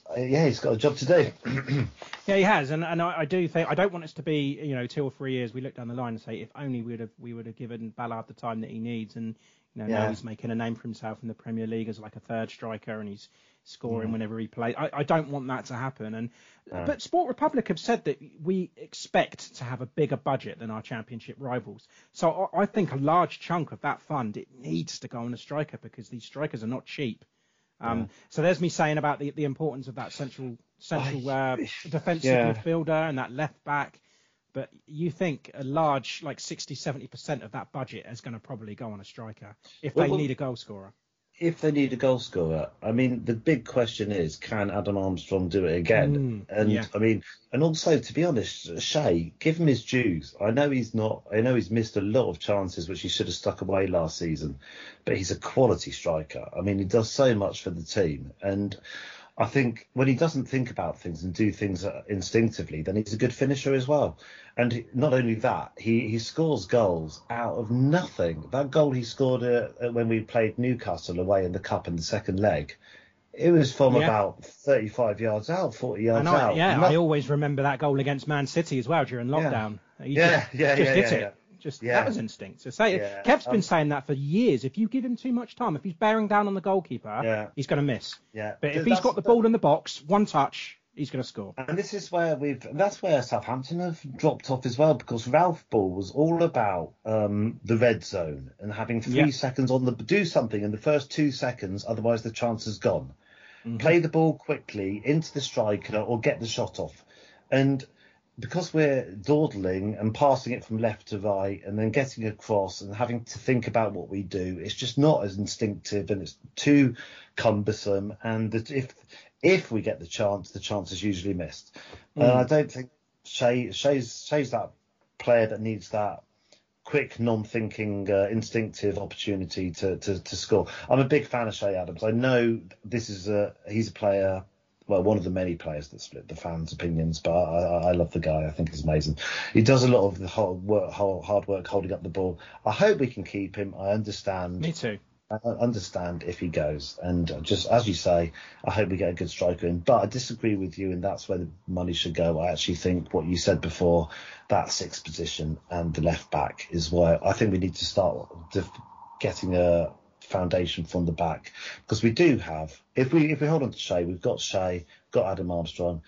yeah, he's got a job to do. Yeah, he has, and and I, I do think I don't want us to be, you know, two or three years we look down the line and say if only we would have we would have given Ballard the time that he needs, and you know yeah. now he's making a name for himself in the Premier League as like a third striker, and he's scoring yeah. whenever he plays. I, I don't want that to happen, and no. but Sport Republic have said that we expect to have a bigger budget than our Championship rivals. So I, I think a large chunk of that fund it needs to go on a striker because these strikers are not cheap. Um, yeah. So there's me saying about the, the importance of that central central uh, defensive yeah. midfielder and that left back. But you think a large, like sixty, seventy percent of that budget is going to probably go on a striker if they well, need a goal scorer. If they need a goal scorer, I mean, the big question is, can Adam Armstrong do it again? Mm, and yeah. I mean, and also, to be honest, Shea, give him his dues. I know he's not, I know he's missed a lot of chances which he should have stuck away last season, but he's a quality striker. I mean, he does so much for the team. And I think when he doesn't think about things and do things instinctively, then he's a good finisher as well. And not only that, he, he scores goals out of nothing. That goal he scored uh, when we played Newcastle away in the Cup in the second leg, it was from yeah. about thirty-five yards out, forty yards I, out. Yeah, Not... I always remember that goal against Man City as well during lockdown. Yeah, he yeah, just, yeah, just yeah, hit yeah, it. yeah. Just yeah. that was instinct. So say yeah. Kev's been um, saying that for years. If you give him too much time, if he's bearing down on the goalkeeper, yeah. he's going to miss. Yeah. But if he's got the ball in the box, one touch, he's going to score. And this is where we've. That's where Southampton have dropped off as well, because Ralph Ball was all about um, the red zone and having three yeah. seconds on the do something in the first two seconds, otherwise the chance is gone. Mm-hmm. Play the ball quickly into the striker or get the shot off, and because we're dawdling and passing it from left to right and then getting across and having to think about what we do, it's just not as instinctive and it's too cumbersome. And that if if we get the chance, the chance is usually missed. Mm. And I don't think Shea, Shea's, Shea's that player that needs that quick, non-thinking, uh, instinctive opportunity to, to, to score. I'm a big fan of Shea Adams. I know this is a he's a player. Well, one of the many players that split the fans' opinions, but I, I love the guy. I think he's amazing. He does a lot of the hard work, hard work holding up the ball. I hope we can keep him. I understand. Me too. I understand if he goes. And just as you say, I hope we get a good striker in. But I disagree with you, and that's where the money should go. I actually think what you said before, that sixth position and the left back is where I think we need to start getting a foundation from the back, because we do have, if we if we hold on to Shea, we've got Shea, got Adam Armstrong,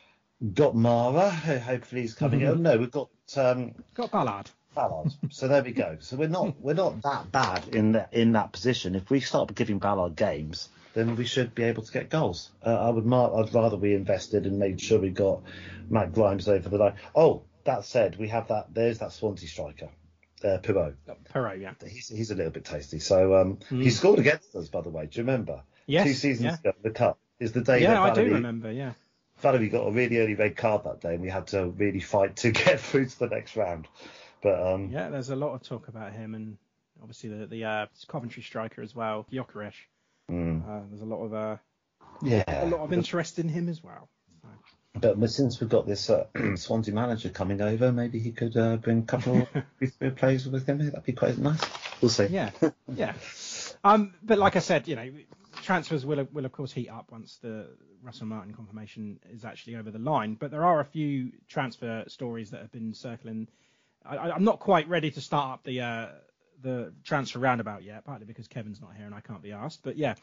got Mara, hopefully he's coming mm-hmm. in. No, we've got um, got Ballard. Ballard. So there we go. So we're not we're not that bad in that in that position. If we start giving Ballard games, then we should be able to get goals. Uh, I would I'd rather we invested and made sure we got Matt Grimes over the line. Oh, that said, we have that. There's that Swansea striker. Uh, Pirot. Pirot, yeah. He's he's a little bit tasty. So um, mm. he scored against us, by the way. Do you remember? Yes. Two seasons yeah. ago, the Cup is the day. Yeah, that Valerie, I do remember. Yeah. Valerie got a really early red card that day, and we had to really fight to get through to the next round. But um, yeah, there's a lot of talk about him, and obviously the the uh, Coventry striker as well, Gyökeres. Mm. Uh, there's a lot of uh, yeah, a lot of interest in him as well. So. But since we've got this uh, Swansea manager coming over, maybe he could uh, bring a couple of players with him. That'd be quite nice. We'll see. Yeah, yeah. Um, but like I said, you know, transfers will will of course heat up once the Russell Martin confirmation is actually over the line. But there are a few transfer stories that have been circling. I, I'm not quite ready to start up the uh, the transfer roundabout yet, partly because Kevin's not here and I can't be asked. But yeah.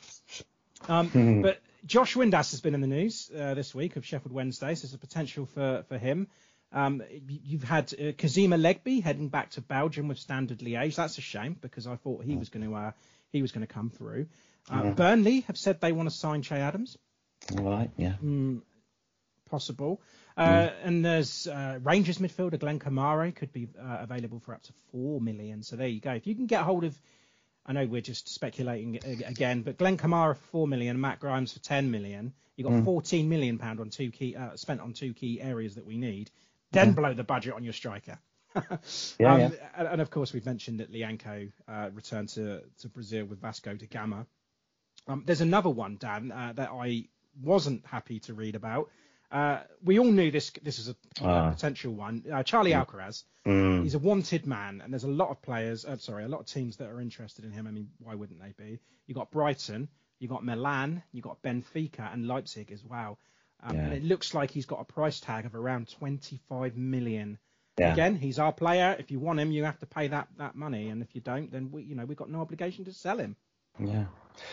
Um, but Josh Windass has been in the news uh, this week of Sheffield Wednesday, so there's a potential for, for him. Um, you've had uh, Kazima Legby heading back to Belgium with Standard Liège. That's a shame because I thought he was going to uh, he was going to come through. Uh, yeah. Burnley have said they want to sign Che Adams. All right, yeah. Mm, possible. Uh, mm. And there's uh, Rangers midfielder Glenn Kamara could be uh, available for up to four million. So there you go. If you can get hold of, I know we're just speculating again, but Glenn Kamara for four million, Matt Grimes for ten million. You got mm. fourteen million pound on two key uh, spent on two key areas that we need. Then mm. blow the budget on your striker. yeah, um, yeah. And, and of course we've mentioned that Lianco uh, returned to, to Brazil with Vasco da Gama. Um, there's another one, Dan, uh, that I wasn't happy to read about. Uh, we all knew this this is a uh, potential one. Uh, Charlie mm. Alcaraz, mm. he's a wanted man, and there's a lot of players, uh, sorry, a lot of teams that are interested in him. I mean, why wouldn't they be? You got Brighton, you got Milan, you got Benfica and Leipzig as well. Um, yeah. And it looks like he's got a price tag of around twenty-five million. Yeah. Again, he's our player. If you want him, you have to pay that, that money, and if you don't, then we, you know, we've got no obligation to sell him. Yeah.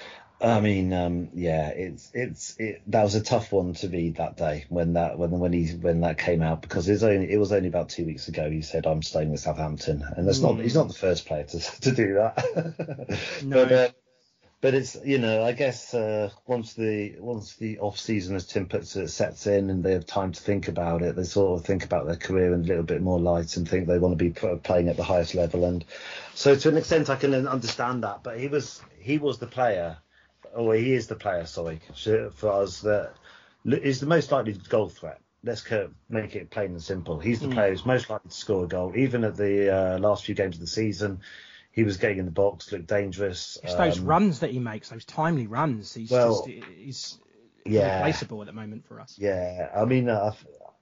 I mean, um, yeah, it's it's it, that was a tough one to read that day when that when when he when that came out, because it was only it was only about two weeks ago he said I'm staying with Southampton, and that's mm. not he's not the first player to to do that. No. but uh, but it's, you know, I guess uh, once the once the off season, as Tim puts it, sets in and they have time to think about it, they sort of think about their career in a little bit more light and think they want to be playing at the highest level. And so to an extent I can understand that, but he was he was the player. Oh, he is the player, sorry, for us that is the most likely goal threat. Let's make it plain and simple. He's the mm. player who's most likely to score a goal. Even at the uh, last few games of the season, he was getting in the box, looked dangerous. It's those um, runs that he makes, those timely runs. He's well, just he's yeah, irreplaceable at the moment for us. Yeah, I mean, uh,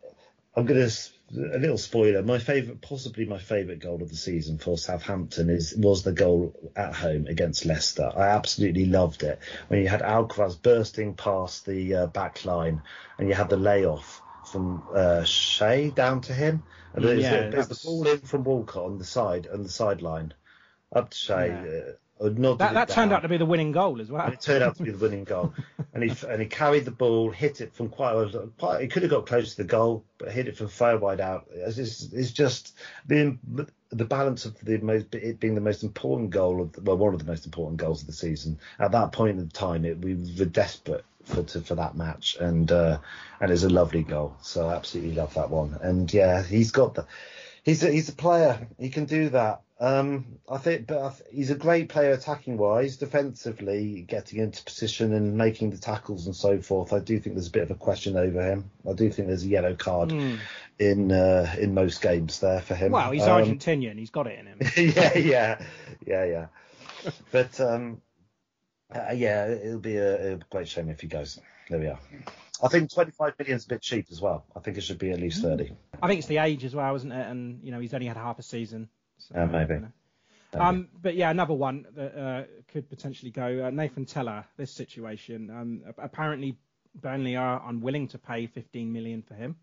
I'm going to a little spoiler. My favourite, possibly my favourite goal of the season for Southampton is was the goal at home against Leicester. I absolutely loved it when you had Alcaraz bursting past the uh, back line and you had the layoff from uh, Shea down to him, and there's, yeah, there's the ball in from Walcott on the side on the sideline up to Shea. Yeah. Uh, that that turned out to be the winning goal as well. And it turned out to be the winning goal, and he and he carried the ball, hit it from quite, quite. He could have got close to the goal, but hit it from far wide out. It's, it's just being the balance of the most, it being the most important goal of well, one of the most important goals of the season. At that point in time, it, we were desperate for to, for that match, and uh, and it's a lovely goal. So I absolutely love that one. And yeah, he's got the. He's a, he's a player. He can do that. Um, I think, but I th- he's a great player attacking wise, defensively, getting into position and making the tackles and so forth. I do think there's a bit of a question over him. I do think there's a yellow card mm. in uh, in most games there for him. Well, he's um, Argentinian. He's got it in him. yeah, yeah, yeah, yeah. But um, uh, yeah, it'll be a, a great shame if he goes. There we are. I think twenty-five million is a bit cheap as well. I think it should be at least thirty. I think it's the age as well, isn't it? And you know, he's only had half a season. So, uh, maybe. You know. maybe. Um, but yeah, another one that uh, could potentially go. Uh, Nathan Tella, this situation. Um, apparently, Burnley are unwilling to pay fifteen million for him.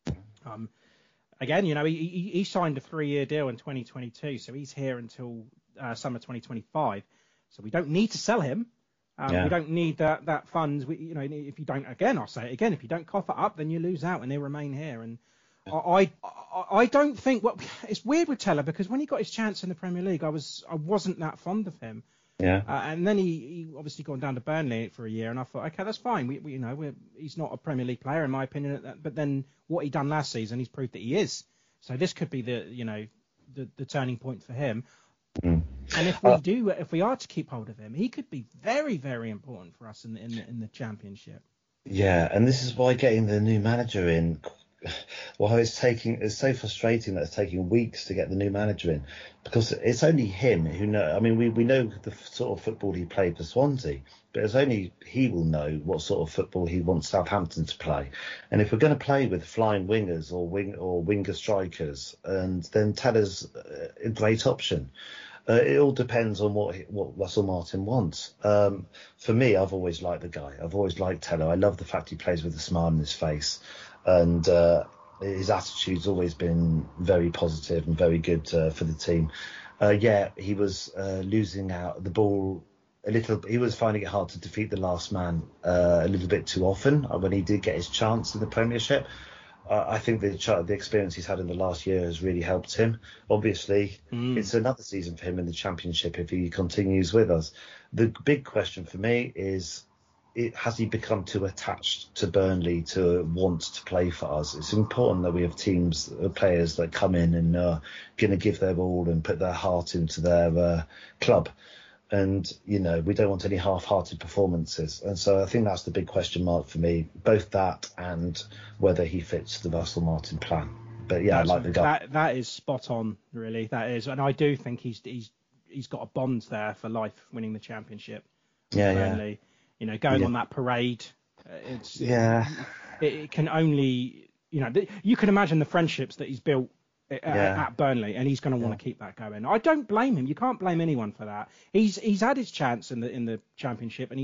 Um, again, you know, he, he, he signed a three-year deal in twenty twenty-two, so he's here until uh, summer twenty twenty-five. So we don't need to sell him. Um, yeah. We don't need that that funds. We, you know, if you don't, again, I'll say it again, if you don't cough it up, then you lose out and they remain here. And I, I, I don't think. Well, it's weird with Tella because when he got his chance in the Premier League, I was, I wasn't that fond of him. Yeah. Uh, and then he, he obviously gone down to Burnley for a year, and I thought, okay, that's fine. We, we you know, we're, he's not a Premier League player in my opinion. But then what he done last season, he's proved that he is. So this could be the, you know, the, the turning point for him. Mm. And if we uh, do, if we are to keep hold of him, he could be very, very important for us in the, in the, in the Championship. Yeah, and this is why getting the new manager in, well, it's taking, it's so frustrating that it's taking weeks to get the new manager in, because it's only him who know. I mean, we, we know the sort of football he played for Swansea, but it's only he will know what sort of football he wants Southampton to play. And if we're going to play with flying wingers or wing or winger strikers, and then Teller's a great option. Uh, it all depends on what what Russell Martin wants. Um, for me, I've always liked the guy. I've always liked Teller. I love the fact he plays with a smile on his face, and uh, his attitude's always been very positive and very good uh, for the team. Uh, yeah, he was uh, losing out the ball a little. He was finding it hard to defeat the last man uh, a little bit too often when he did get his chance in the Premiership. Uh, I think the the experience he's had in the last year has really helped him. Obviously, mm. it's another season for him in the Championship if he continues with us. The big question for me is, it, has he become too attached to Burnley to want to play for us? It's important that we have teams, uh, players that come in and are uh, going to give their all and put their heart into their uh, club. And, you know, we don't want any half-hearted performances. And so I think that's the big question mark for me, both that and whether he fits the Russell Martin plan. But, yeah, That's, I like the guy. That, that is spot on, really. That is. And I do think he's he's he's got a bond there for life winning the Championship. Yeah, Burnley. yeah. You know, going yeah. on that parade. It's Yeah. It, it can only, you know, you can imagine the friendships that he's built At, yeah. at Burnley, and he's going to want to yeah. keep that going. I don't blame him. You can't blame anyone for that. He's he's had his chance in the in the Championship, and he's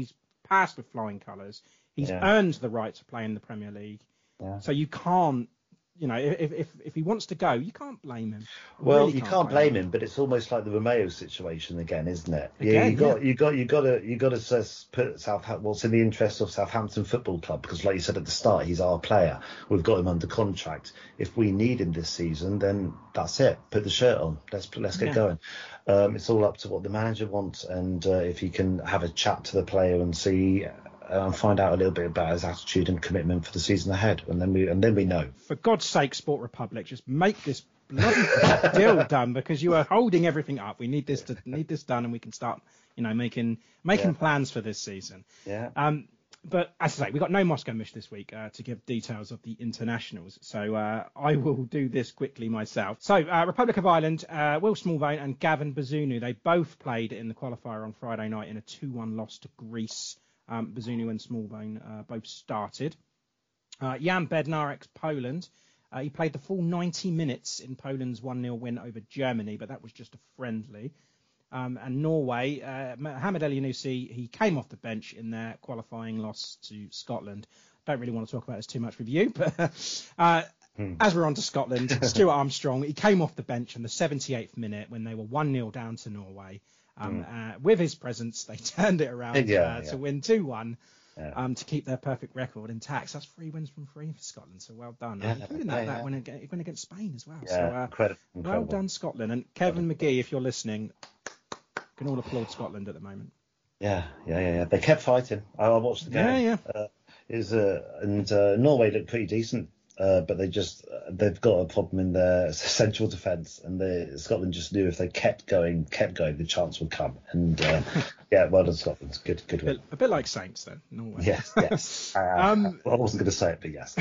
passed with flying colours. He's yeah. earned the right to play in the Premier League. Yeah. So you can't, you know, if if if he wants to go, you can't blame him. Well, really you can't, can't blame blame him, but it's almost like the Romeo situation again, isn't it? Again, yeah, you got yeah. you got you got to you got to put Southampton. What's in the interest of Southampton Football Club? Because, like you said at the start, he's our player. We've got him under contract. If we need him this season, then that's it. Put the shirt on. Let's let's get Yeah. going. Um, it's all up to what the manager wants, and uh, if he can have a chat to the player and see. And find out a little bit about his attitude and commitment for the season ahead, and then we and then we know. For God's sake, Sport Republic, just make this bloody deal done, because you are holding everything up. We need this to need this done, and we can start, you know, making making Yeah. plans for this season. Yeah. Um, but as I say, we've got no Moscow Mush this week uh, to give details of the internationals, so uh, I will do this quickly myself. So, uh, Republic of Ireland, uh, Will Smallbone and Gavin Bazunu, they both played in the qualifier on Friday night in a two one loss to Greece. Um, Bazunu and Smallbone uh, both started. Uh, Jan Bednarek, Poland. Uh, he played the full ninety minutes in Poland's one nil win over Germany, but that was just a friendly. Um, and Norway, uh, Mohamed Elyounoussi, he came off the bench in their qualifying loss to Scotland. Don't really want to talk about this too much with you, but uh, hmm. as we're on to Scotland, Stuart Armstrong, he came off the bench in the seventy-eighth minute when they were one nil down to Norway. Um, mm. uh, with his presence, they turned it around yeah, uh, yeah. to win two one yeah. um, to keep their perfect record intact. So that's three wins from three for Scotland, so well done. Yeah, uh, including that, yeah, that yeah. win, against, win against Spain as well. Yeah, so uh, incredible, incredible. Well done, Scotland. And Kevin McGee, if you're listening, can all applaud Scotland at the moment. Yeah, yeah, yeah. yeah. They kept fighting. I, I watched the game. Yeah, yeah. Uh, is uh, and uh, Norway looked pretty decent. Uh, but they just uh, they've got a problem in their central defence, and the Scotland just knew if they kept going, kept going, the chance would come. And uh, yeah, well done, Scotland. Good, good win. A bit, a bit like Saints then, Norway. Yes, yes. Uh, um, well, I wasn't going to say it, but yes.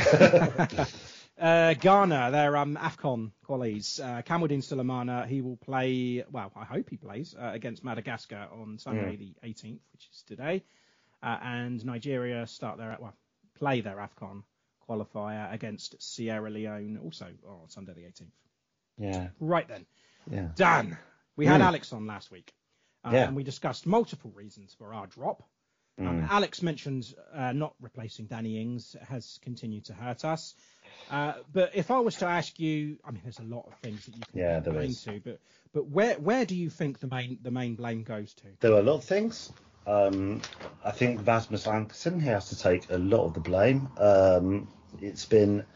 uh, Ghana, their um, AFCON qualies. Uh, Kamaldeen Sulemana, he will play. Well, I hope he plays uh, against Madagascar on Sunday mm. the eighteenth, which is today. Uh, and Nigeria start their well play their AFCON qualifier against Sierra Leone, also on Sunday the eighteenth. Yeah. Right then. Yeah. Dan, we had mm. Alex on last week, uh, yeah. and we discussed multiple reasons for our drop. Mm. Um, Alex mentioned uh, not replacing Danny Ings has continued to hurt us. Uh, but if I was to ask you, I mean, there's a lot of things that you can yeah, blame to, but but where where do you think the main the main blame goes to? There are a lot of things. Um, I think Rasmus Ankersen, he has to take a lot of the blame. Um, it's been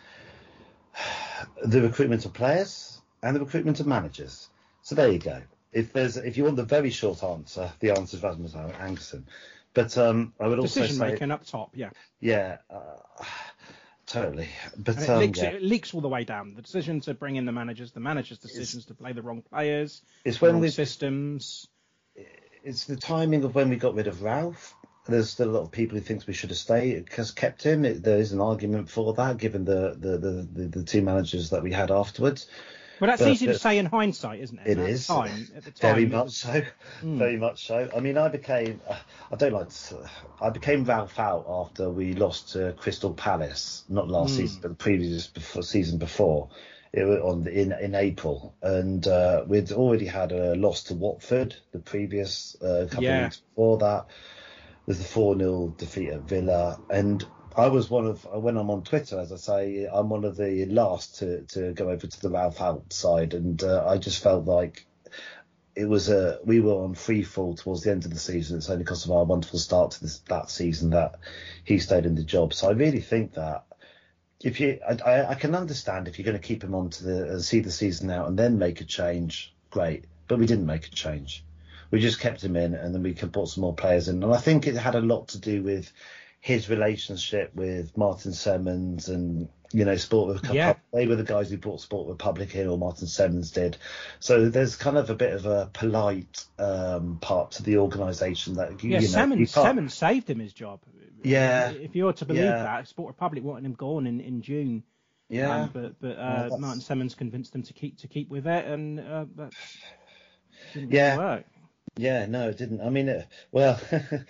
the recruitment of players and the recruitment of managers. So there you go. If there's, if you want the very short answer, the answer is Rasmus Ankersen. But um, I would also say decision making up top, yeah, yeah, uh, totally. But and it, um, leaks, yeah. it leaks all the way down. The decision to bring in the managers, the managers' decisions it's, to play the wrong players, it's the when wrong we systems. It's the timing of when we got rid of Ralph. There's still a lot of people who think we should have stayed, has kept him. It, there is an argument for that, given the the, the, the, the two managers that we had afterwards. Well, that's but, easy but, to say in hindsight, isn't it? It at is. The time, at the time, very much was, so. Mm. Very much so. I mean, I became. I don't like. To, I became Ralph out after we lost to Crystal Palace, not last mm. season, but the previous before, season before. It was on the, in in April, and uh, we'd already had a loss to Watford the previous uh, couple yeah. of weeks before that. There's the four nil defeat at Villa, and I was one of when I'm on Twitter, as I say, I'm one of the last to, to go over to the Ralph out side, and uh, I just felt like it was a we were on free fall towards the end of the season. It's only because of our wonderful start to this that season that he stayed in the job. So I really think that. If you, I, I can understand if you're going to keep him on to the uh, see the season out and then make a change, great. But we didn't make a change. We just kept him in, and then we could put some more players in. And I think it had a lot to do with his relationship with Martin Semmens and you know Sport Republic. Yeah. They were the guys who brought Sport Republic in, or Martin Semmens did. So there's kind of a bit of a polite um, part to the organisation that you, yeah, you know, Semmens, you Semmens saved him his job. Yeah, if you're to believe yeah. that, Sport Republic wanted him gone in, in June. Yeah, um, but but uh, well, Martin Semmens convinced them to keep to keep with it, and uh, that didn't yeah. really work. Yeah, no, it didn't. I mean, it, well,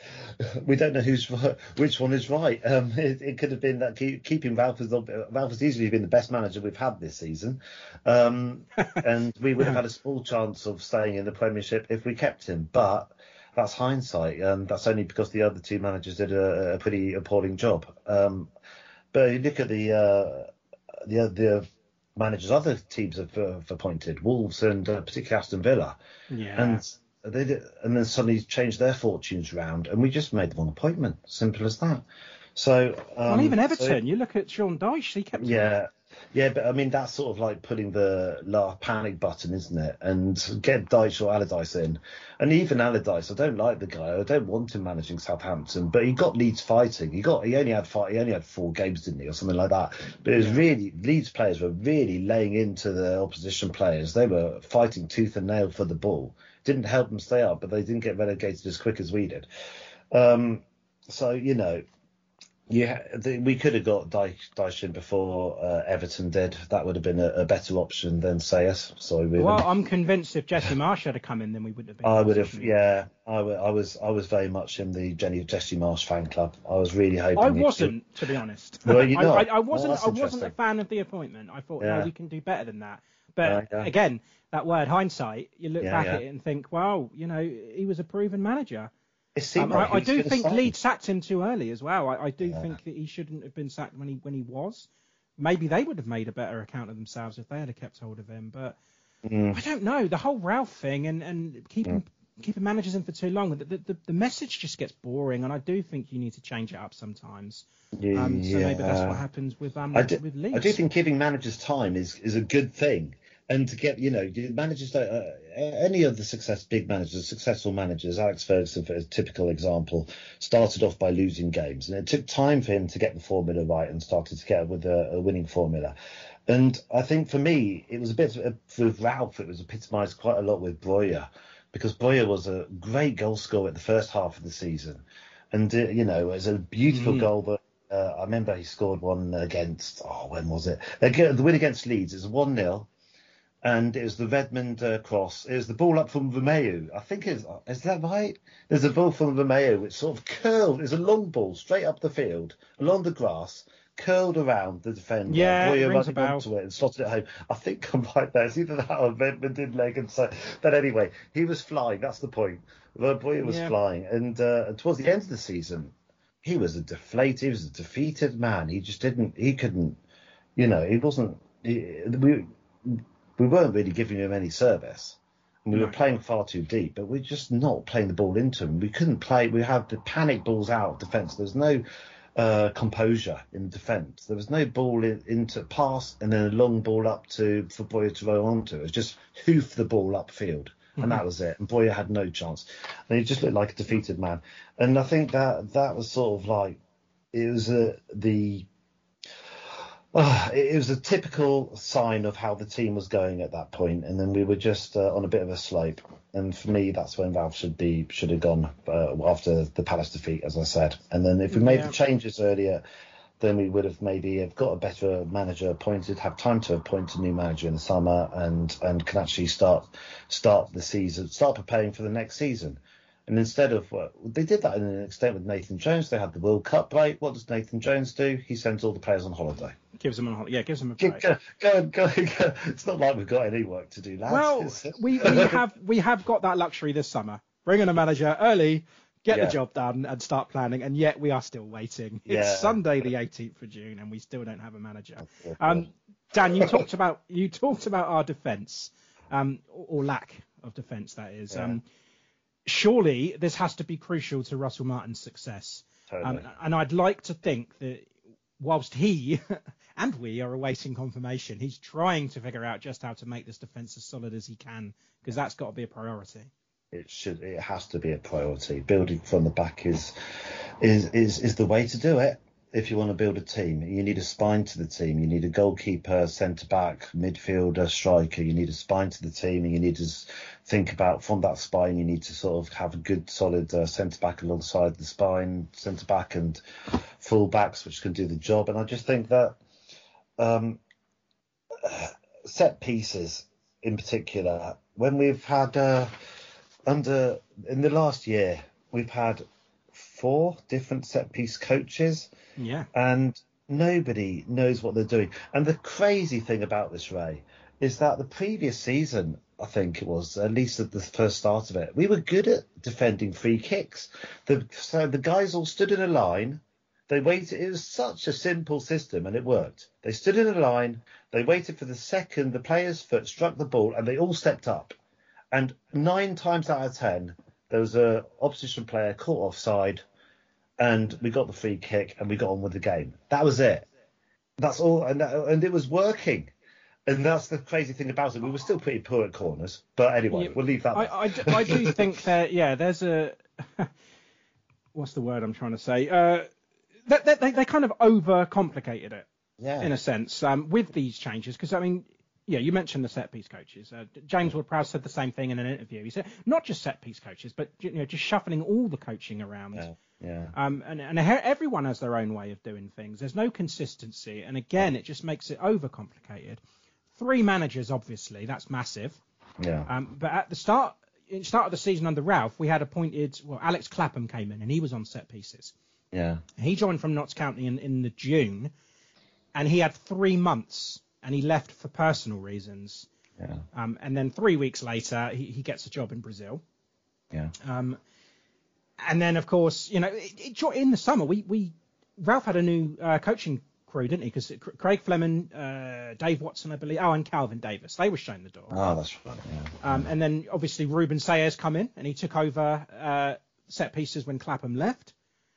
we don't know who's which one is right. Um, it, it could have been that keep, keeping Ralph has not, Ralph has easily been the best manager we've had this season, um, and we would have had a small chance of staying in the Premiership if we kept him. But that's hindsight, and that's only because the other two managers did a, a pretty appalling job. Um, but you look at the uh, the the managers other teams have, uh, have appointed, Wolves and uh, particularly Aston Villa, yeah, and they did, and then suddenly changed their fortunes around, and we just made the wrong appointment. Simple as that. So, um, well, even Everton, so, you look at Sean Dyche, he kept. Yeah. Yeah, but I mean, that's sort of like putting the last panic button, isn't it? And get Dyche or Allardyce in. And even Allardyce, I don't like the guy. I don't want him managing Southampton, but he got Leeds fighting. He got, he only had five, he only had four games, didn't he, or something like that. But it was really, Leeds players were really laying into the opposition players. They were fighting tooth and nail for the ball. Didn't help them stay up, but they didn't get relegated as quick as we did. Um, so, you know, Yeah, the, we could have got Dyche, Dyche in before uh, Everton did. That would have been a, a better option than Sayers. So we well, I'm convinced if Jesse Marsh had come in, then we wouldn't have been. I would have, yeah. I, w- I was, I was very much in the Jenny Jesse Marsh fan club. I was really hoping. I wasn't, to be honest. Well, you know, I, I, I wasn't. oh, I wasn't a fan of the appointment. I thought, yeah. no, we can do better than that. But uh, yeah. again, that word hindsight, you look yeah, back yeah. at it and think, wow, you know, he was a proven manager. Um, like I, I do think sign. Leeds sacked him too early as well. I, I do yeah. think that he shouldn't have been sacked when he when he was. Maybe they would have made a better account of themselves if they had kept hold of him. But mm. I don't know. The whole Ralph thing and, and keeping mm. keeping managers in for too long, the, the the message just gets boring. And I do think you need to change it up sometimes. Yeah. Um, so maybe that's what happens with um I do, with Leeds. I do think giving managers time is, is a good thing. And to get, you know, managers don't, uh, any of the success, big managers, successful managers, Alex Ferguson, for a typical example, started off by losing games. And it took time for him to get the formula right and started to get with a, a winning formula. And I think for me, it was a bit, with Ralph, it was epitomised quite a lot with Breuer, because Breuer was a great goal scorer at the first half of the season. And, uh, you know, it was a beautiful mm. goal that, uh, I remember he scored one against, oh, when was it? The win against Leeds, it was one nil. And it was the Redmond uh, cross. It was the ball up from Romeu. I think it's, is that right? There's a ball from Romeu which sort of curled. It's a long ball straight up the field, along the grass, curled around the defender. Yeah, Breuer rings a running bell. onto it and slotted it home. I think I'm right there. It's either that or Redmond did leg and so. But anyway, he was flying. That's the point. Breuer was yeah. flying, and uh, towards the end of the season, he was a deflated, he was a defeated man. He just didn't. He couldn't. You know, he wasn't. He, we. We weren't really giving him any service. And we no. were playing far too deep, but we're just not playing the ball into him. We couldn't play. We had the panic balls out of defence. There was no uh, composure in defence. There was no ball in, into pass and then a long ball up to for Breuer to roll onto. It was just hoof the ball upfield. And mm-hmm. that was it. And Breuer had no chance. And he just looked like a defeated man. And I think that that was sort of like, it was uh, the... Oh, it was a typical sign of how the team was going at that point, and then we were just uh, on a bit of a slope. And for me, that's when Ralph should be should have gone uh, after the Palace defeat, as I said. And then if we made yeah. the changes earlier, then we would have maybe have got a better manager appointed, have time to appoint a new manager in the summer, and and can actually start start the season, start preparing for the next season. And instead of, well, they did that in an extent with Nathan Jones. They had the World Cup break. What does Nathan Jones do? He sends all the players on holiday. Gives them a holiday. Yeah, gives them a break. Go, go, go, go. It's not like we've got any work to do, lads. Well, we, we have we have got that luxury this summer. Bring in a manager early, get yeah. the job done, and start planning. And yet we are still waiting. It's yeah. Sunday, the eighteenth of June, and we still don't have a manager. Um, Dan, you talked about you talked about our defence, um, or, or lack of defence. That is. Yeah. Um, Surely this has to be crucial to Russell Martin's success. Totally. Um, and I'd like to think that whilst he and we are awaiting confirmation, he's trying to figure out just how to make this defence as solid as he can, because that's got to be a priority. It should. It has to be a priority. Building from the back is is is, is the way to do it. If you want to build a team, you need a spine to the team. You need a goalkeeper, centre-back, midfielder, striker. You need a spine to the team, and you need to think about from that spine, you need to sort of have a good, solid uh, centre-back alongside the spine, centre-back and full-backs, which can do the job. And I just think that um, set pieces in particular, when we've had uh, under in the last year, we've had four different set piece coaches. Yeah. And nobody knows what they're doing. And the crazy thing about this, Ray, is that the previous season, I think it was, at least at the first start of it, we were good at defending free kicks. The, so the guys all stood in a line. They waited. It was such a simple system, and it worked. They stood in a line. They waited for the second the player's foot struck the ball, and they all stepped up. And nine times out of ten, there was a opposition player caught offside, and we got the free kick, and we got on with the game. That was it. That's all, and that, and it was working. And that's the crazy thing about it. We were still pretty poor at corners, but anyway, yeah, we'll leave that. I, I, I do think that yeah, there's a what's the word I'm trying to say? Uh, They, they, they kind of overcomplicated it, yeah. in a sense, um, with these changes. Because, I mean, yeah, you mentioned the set-piece coaches. Uh, James Ward-Prowse said the same thing in an interview. He said, not just set-piece coaches, but, you know, just shuffling all the coaching around. Yeah, yeah. Um, and, and everyone has their own way of doing things. There's no consistency. And, again, it just makes it overcomplicated. Three managers, obviously, that's massive. Yeah. Um, but at the start, at the start of the season under Ralph, we had appointed, well, Alex Clapham came in, and he was on set-pieces. Yeah. He joined from Notts County in, in the June, and he had three months, and he left for personal reasons. Yeah. Um, and then three weeks later, he, he gets a job in Brazil. Yeah. Um, and then, of course, you know, it, it, in the summer, we, we Ralph had a new uh, coaching crew, didn't he? Because Craig Fleming, uh, Dave Watson, I believe, oh, and Calvin Davis, they were shown the door. Oh, that's right. Yeah. Um, and then, obviously, Ruben Sayers come in, and he took over uh, set pieces when Clapham left.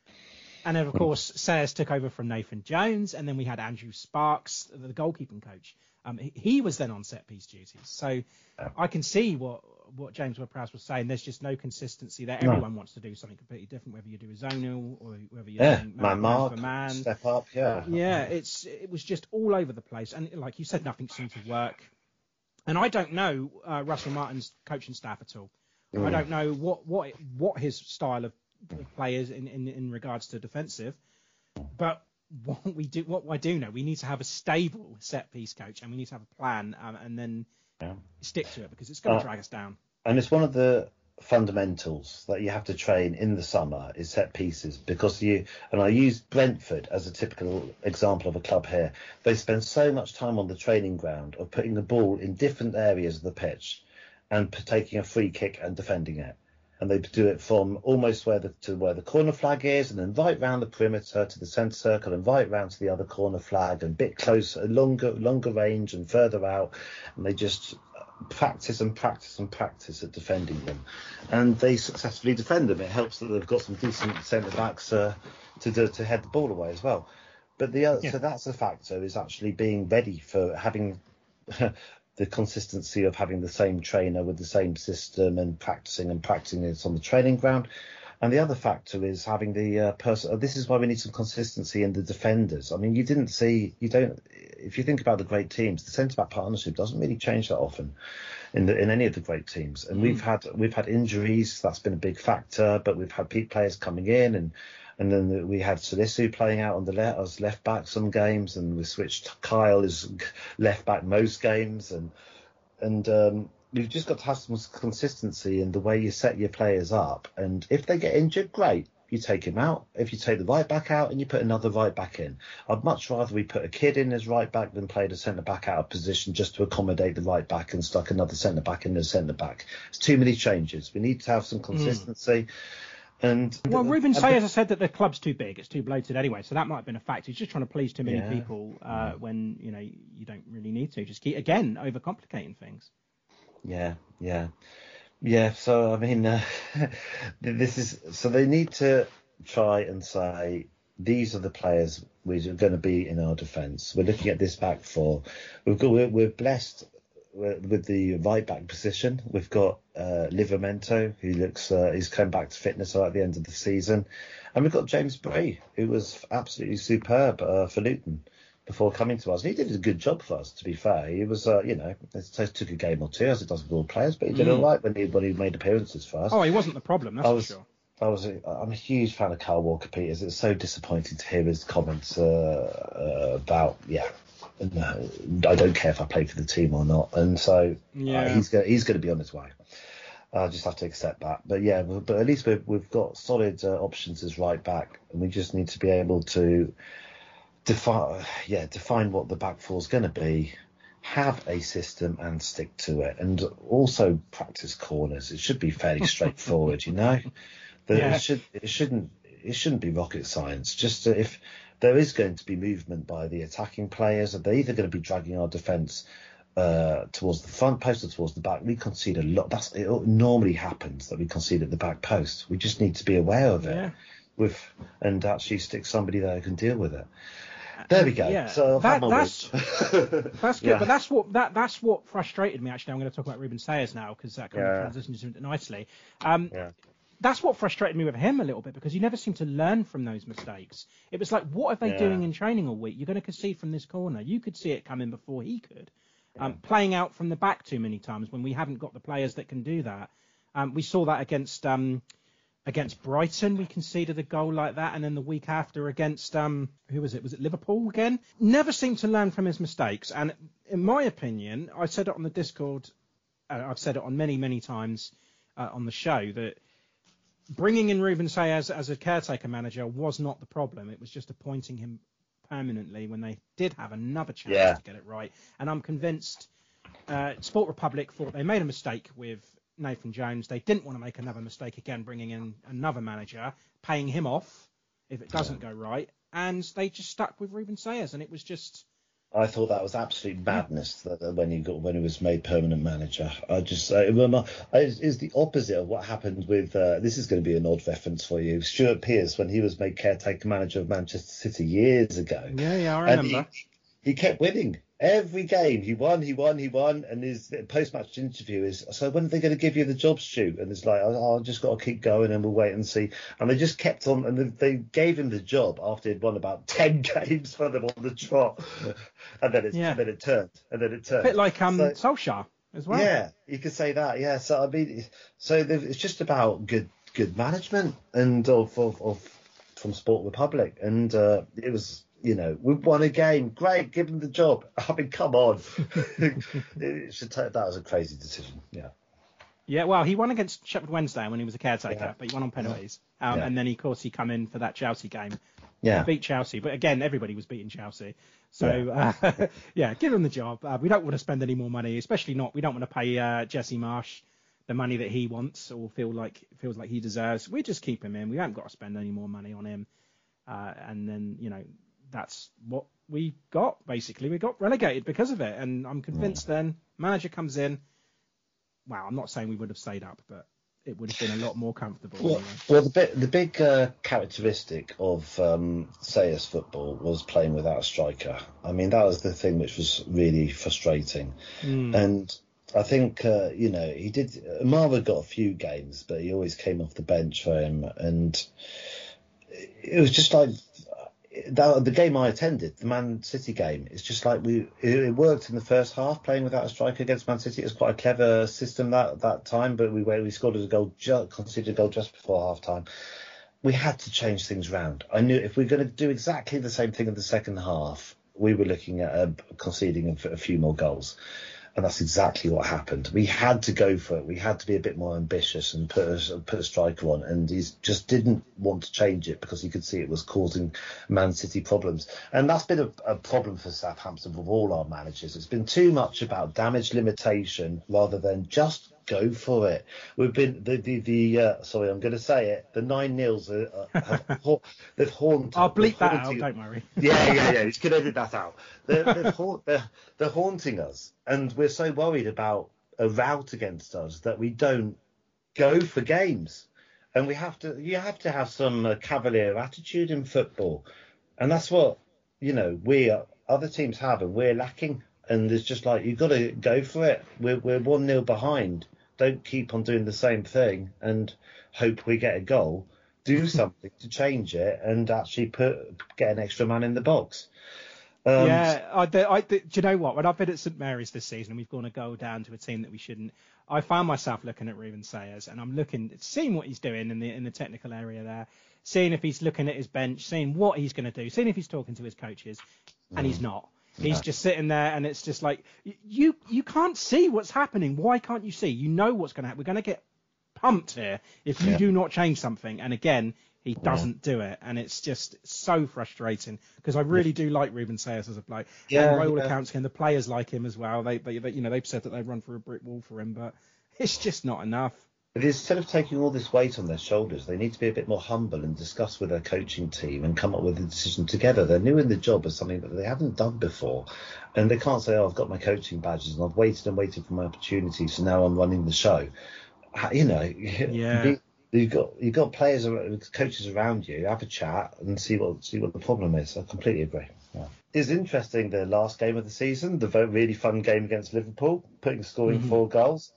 And then, of course, Sayers took over from Nathan Jones, and then we had Andrew Sparks, the goalkeeping coach. Um, he, he was then on set-piece duties. So yeah. I can see what, what James Ward-Prowse was saying. There's just no consistency there. No. Everyone wants to do something completely different, whether you do a zonal or whether you're yeah. doing man, man, mark, for man. Step up, yeah. Yeah, it's it was just all over the place. And like you said, nothing seemed to work. And I don't know uh, Russell Martin's coaching staff at all. Mm. I don't know what, what, what his style of players in, in, in regards to defensive, but what we do, what I do know, we need to have a stable set piece coach, and we need to have a plan, um, and then yeah. stick to it, because it's going to uh, drag us down. And it's one of the fundamentals that you have to train in the summer is set pieces, because you and I use Brentford as a typical example of a club here. They spend so much time on the training ground of putting the ball in different areas of the pitch and taking a free kick and defending it. And they do it from almost where the to where the corner flag is, and then right round the perimeter to the centre circle, and right round to the other corner flag, and a bit closer, longer longer range, and further out. And they just practice and practice and practice at defending them, and they successfully defend them. It helps that they've got some decent centre backs uh, to do, to head the ball away as well. But the other, yeah. so that's a factor, is actually being ready for having. the consistency of having the same trainer with the same system and practicing and practicing it on the training ground. And the other factor is having the uh, person. This is why we need some consistency in the defenders. I mean, you didn't see, you don't, if you think about the great teams, the centre back partnership doesn't really change that often in the, in any of the great teams. And mm. we've had, we've had injuries. That's been a big factor, but we've had peak players coming in, and, and then we had Salisu playing out on the left as left back some games, and we switched Kyle as left back most games, and and um, we've just got to have some consistency in the way you set your players up. And if they get injured, great, you take him out. If you take the right back out and you put another right back in, I'd much rather we put a kid in as right back than play the centre back out of position just to accommodate the right back and stuck another centre back in as centre back. It's too many changes. We need to have some consistency. Mm. And well, Ruben Sayers has said that the club's too big, it's too bloated anyway, so that might have been a fact. He's just trying to please too many yeah. people uh, when you know you don't really need to. Just keep again overcomplicating things. Yeah, yeah, yeah. So I mean, uh, this is so they need to try and say these are the players we're going to be in our defence. We're looking at this back four. We've got we're, we're blessed with the right back position. We've got uh, Livramento, who looks uh, he's come back to fitness at the end of the season, and we've got James Bray, who was absolutely superb uh, for Luton before coming to us. And he did a good job for us, to be fair. He was, uh, you know, it took a game or two as it does with all players, but he did mm. all right when he when he made appearances for us. Oh, he wasn't the problem, that's I was, for sure. I was a, I'm a huge fan of Kyle Walker-Peters. It's so disappointing to hear his comments uh, uh, about yeah. No, I don't care if I play for the team or not, and so yeah. uh, he's going he's going to be on his way. I just have to accept that. But yeah, but at least we've we've got solid uh, options as right back, and we just need to be able to define yeah define what the back four is going to be, have a system and stick to it, and also practice corners. It should be fairly straightforward, you know. But yeah. it should it shouldn't it shouldn't be rocket science. Just uh, if there is going to be movement by the attacking players, they're either going to be dragging our defence uh, towards the front post or towards the back. We concede a lot. That's it. Normally happens that we concede at the back post. We just need to be aware of it, yeah. with and actually stick somebody there who can deal with it. There we go. Yeah. So that, that's that's good, yeah. But that's what that that's what frustrated me. Actually, I'm going to talk about Ruben Sayers now because that kind yeah. of transitions into nicely. Um, yeah. That's what frustrated me with him a little bit because he never seemed to learn from those mistakes. It was like, what are they yeah. doing in training all week? You're going to concede from this corner. You could see it coming before he could. Yeah. Um, playing out from the back too many times when we haven't got the players that can do that. Um, we saw that against. Um, Against Brighton, we conceded a goal like that, and then the week after against um, who was it? Was it Liverpool again? Never seemed to learn from his mistakes, and in my opinion, I said it on the Discord. Uh, I've said it on many, many times uh, on the show that bringing in Ruben Sayers as a caretaker manager was not the problem. It was just appointing him permanently when they did have another chance yeah. to get it right. And I'm convinced uh, Sport Republic thought they made a mistake with Nathan Jones. They didn't want to make another mistake again, bringing in another manager, paying him off if it doesn't go right, and they just stuck with Ruben Sayers, and it was just. I thought that was absolute madness yeah. that when he got when he was made permanent manager. I just uh, remember is the opposite of what happened with. Uh, this is going to be an odd reference for you, Stuart Pearce, when he was made caretaker manager of Manchester City years ago. Yeah, yeah, I remember. He, he kept winning. Every game he won, he won, he won, and his post-match interview is, so when are they going to give you the job, Stu? And it's like, oh, I've just got to keep going and we'll wait and see. And they just kept on, and they gave him the job after he'd won about ten games for them on the trot. And then, it's, yeah. and then it turned, and then it turned. A bit like um, so, Solskjaer as well. Yeah, you could say that, yeah. So, I mean, so it's just about good good management and of, of, of from Sport Republic. And uh, it was... You know, we've won a game. Great, give him the job. I mean, come on. It should take, that was a crazy decision. Yeah. Yeah, well, he won against Sheffield Wednesday when he was a caretaker, yeah. but he won on penalties. Um, yeah. And then, of course, he come in for that Chelsea game. Yeah. He beat Chelsea. But again, everybody was beating Chelsea. So, yeah, uh, yeah give him the job. Uh, we don't want to spend any more money, especially not. We don't want to pay uh, Jesse Marsh the money that he wants or feel like feels like he deserves. We just keep him in. We haven't got to spend any more money on him. Uh, and then, you know, that's what we got, basically. We got relegated because of it. And I'm convinced yeah. then, manager comes in. Wow, I'm not saying we would have stayed up, but it would have been a lot more comfortable. Well, anyway. well the, bit, the big uh, characteristic of um, Sayers football was playing without a striker. I mean, that was the thing which was really frustrating. Mm. And I think, uh, you know, he did... Amara got a few games, but he always came off the bench for him. And it was just like... That, the game I attended, the Man City game, it's just like we it, it worked in the first half, playing without a striker against Man City. It was quite a clever system that that time, but we we scored a goal, just, conceded a goal just before half time. We had to change things round. I knew if we we're going to do exactly the same thing in the second half, we were looking at uh, conceding a, a few more goals. And that's exactly what happened. We had to go for it. We had to be a bit more ambitious and put a, put a striker on. And he just didn't want to change it because he could see it was causing Man City problems. And that's been a, a problem for Southampton with all our managers. It's been too much about damage limitation rather than just go for it. We've been the the, the uh, sorry, I'm going to say it. The nine nils are, uh, have, they've haunted. I'll bleep that out. Don't worry. Yeah, yeah, yeah. You can edit that out. They're, they're, ha- they're, they're haunting us, and we're so worried about a rout against us that we don't go for games. And we have to. You have to have some uh, cavalier attitude in football, and that's what you know. We uh, other teams have, and we're lacking. And it's just like, you've got to go for it. We're we're one nil behind. Don't keep on doing the same thing and hope we get a goal. Do something to change it and actually put get an extra man in the box. Um, yeah, I, I, do you know what? When I've been at St Mary's this season and we've gone a goal down to a team that we shouldn't, I found myself looking at Ruben Sayers and I'm looking, seeing what he's doing in the in the technical area there, seeing if he's looking at his bench, seeing what he's going to do, seeing if he's talking to his coaches, and he's not. He's yeah. just sitting there, and it's just like, you you can't see what's happening. Why can't you see? You know what's going to happen. We're going to get pumped here if you yeah. do not change something. And again, he doesn't yeah. do it, and it's just so frustrating because I really do like Ruben Sayers as a player. Yeah, and by all yeah. accounts, again, the players like him as well. They, they, they, you know, they've said that they've run through a brick wall for him, but it's just not enough. But instead of taking all this weight on their shoulders, they need to be a bit more humble and discuss with their coaching team and come up with a decision together. They're new in the job as something that they haven't done before, and they can't say, "Oh, I've got my coaching badges and I've waited and waited for my opportunity, so now I'm running the show." You know, yeah. You've got you've got players, coaches around you. Have a chat and see what see what the problem is. I completely agree. Yeah. It's interesting. The last game of the season, the really fun game against Liverpool, putting scoring mm-hmm. four goals.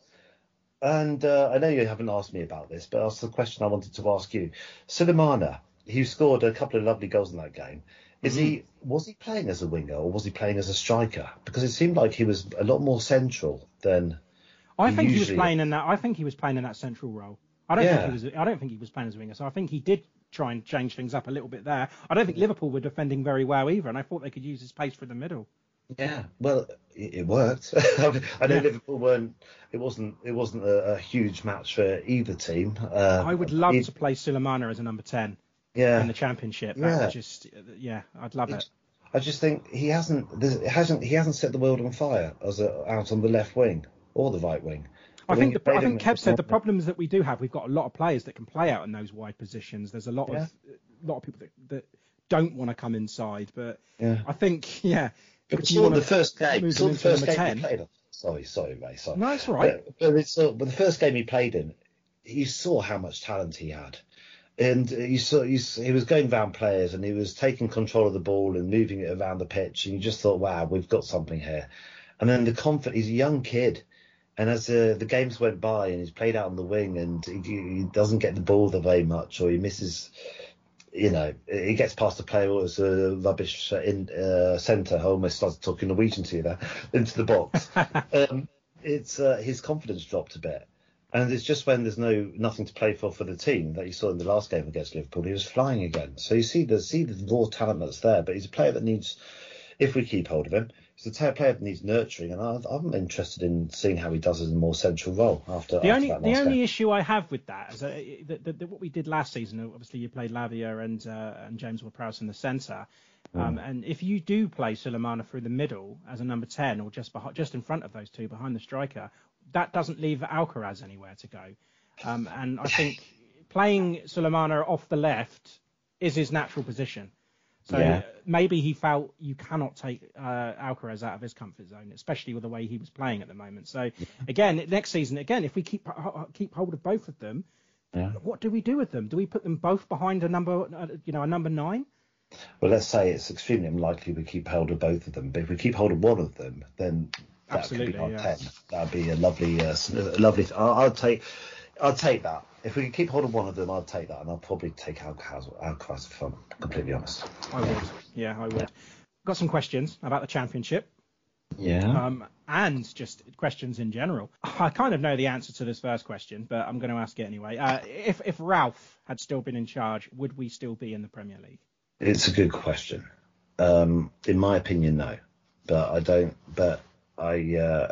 And uh, I know you haven't asked me about this, but that's the question I wanted to ask you. Sulemana, he scored a couple of lovely goals in that game. Is mm-hmm. he was he playing as a winger or was he playing as a striker? Because it seemed like he was a lot more central than. I think usually... he was playing in that. I think he was playing in that central role. I don't yeah. think he was. I don't think he was playing as a winger. So I think he did try and change things up a little bit there. I don't think Liverpool were defending very well either, and I thought they could use his pace through the middle. Yeah, well, it, it worked. I know yeah. Liverpool weren't. It wasn't. It wasn't a, a huge match for either team. Uh, I would love it, to play Sulemana as a number ten. Yeah. In the Championship. That yeah. Just. Yeah, I'd love it. it. I just think he hasn't. It hasn't. He hasn't set the world on fire as a, out on the left wing or the right wing. I think the, I think Kev said the problems that we do have, we've got a lot of players that can play out in those wide positions. There's a lot yeah. of a lot of people that, that don't want to come inside, but yeah. I think yeah. But saw the first game, saw the first game ten. He played on. Sorry, sorry, Ray. Sorry. No, it's all right. But, but, it's, uh, but the first game he played in, you saw how much talent he had, and you saw you, he was going round players and he was taking control of the ball and moving it around the pitch, and you just thought, wow, we've got something here. And then the confidence. He's a young kid. And as uh, the games went by and he's played out on the wing and he, he doesn't get the ball there very much, or he misses, you know, he gets past the player who was a rubbish in uh, centre. I almost started talking Norwegian to you there, into the box. um, it's uh, his confidence dropped a bit. And it's just when there's no nothing to play for for the team that you saw in the last game against Liverpool, he was flying again. So you see the see the raw talent that's there, but he's a player that needs, if we keep hold of him, he's a player that needs nurturing, and I'm interested in seeing how he does in a more central role after, the after only that the only game. issue I have with that is that, that, that, that what we did last season. Obviously, you played Lavia and uh, and James Ward-Prowse in the centre, um, mm. and if you do play Sulemana through the middle as a number ten or just behind, just in front of those two behind the striker, that doesn't leave Alcaraz anywhere to go, um, and I think playing Sulemana off the left is his natural position. So yeah. maybe he felt you cannot take uh, Alcaraz out of his comfort zone, especially with the way he was playing at the moment. So again, next season, again, if we keep keep hold of both of them, yeah. what do we do with them? Do we put them both behind a number, uh, you know, a number nine? Well, let's say it's extremely unlikely we keep hold of both of them. But if we keep hold of one of them, then that Absolutely, could be our yeah. ten. That'd be a lovely, uh, lovely. I'll, I'll take, I'll take that. If we can keep hold of one of them, I'd take that, and I'll probably take Alcaraz, Alcaraz if I'm completely honest. I would, yeah, I would. Yeah. Got some questions about the Championship. Yeah. Um, and just questions in general. I kind of know the answer to this first question, but I'm going to ask it anyway. Uh, if if Ralph had still been in charge, would we still be in the Premier League? It's a good question. Um, in my opinion, no. But I don't. But I. Uh,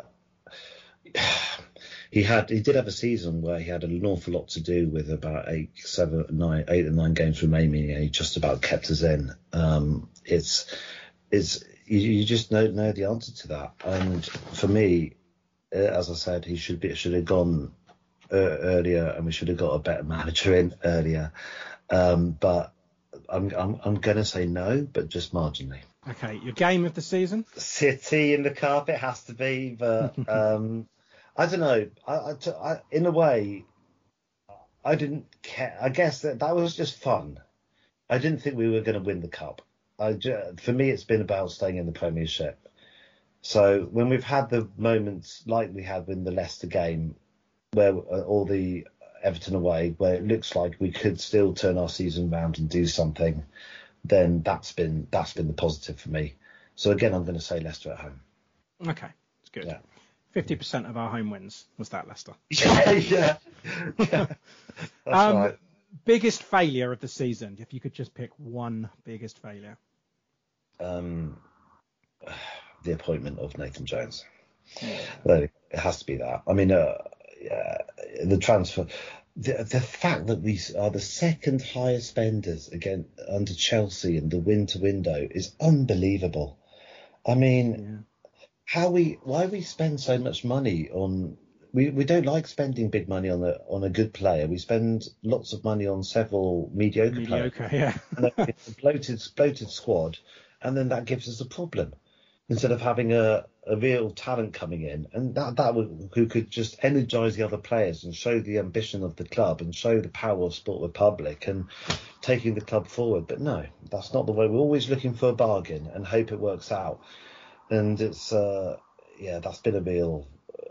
He had, he did have a season where he had an awful lot to do with about eight, seven, nine, eight or nine games remaining, and he just about kept us in. Um, it's, it's, you, you just don't know the answer to that. And for me, uh, as I said, he should be, should have gone uh, earlier, and we should have got a better manager in earlier. Um, but I'm, I'm, I'm going to say no, but just marginally. Okay, your game of the season? City in the carpet has to be, but. Um, I don't know. I, I, I, in a way, I didn't care. I guess that that was just fun. I didn't think we were going to win the cup. I, for me, it's been about staying in the Premiership. So when we've had the moments like we had in the Leicester game, where uh, or the Everton away, where it looks like we could still turn our season round and do something, then that's been that's been the positive for me. So again, I'm going to say Leicester at home. Okay, it's good. Yeah. fifty percent of our home wins was that Leicester. yeah, yeah. yeah. That's um, right. Biggest failure of the season, if you could just pick one biggest failure. Um, the appointment of Nathan Jones. Yeah. It has to be that. I mean, uh, yeah, the transfer. the the fact that we are the second highest spenders again under Chelsea in the winter window is unbelievable. I mean, yeah. how we why we spend so much money on we, we don't like spending big money on a on a good player. We spend lots of money on several mediocre, mediocre players. Yeah. And a bloated bloated squad, and then that gives us a problem. Instead of having a, a real talent coming in, and that that would, who could just energise the other players and show the ambition of the club and show the power of Sport Republic and taking the club forward. But no, that's not the way. We're always looking for a bargain and hope it works out. And it's uh, yeah, that's been a real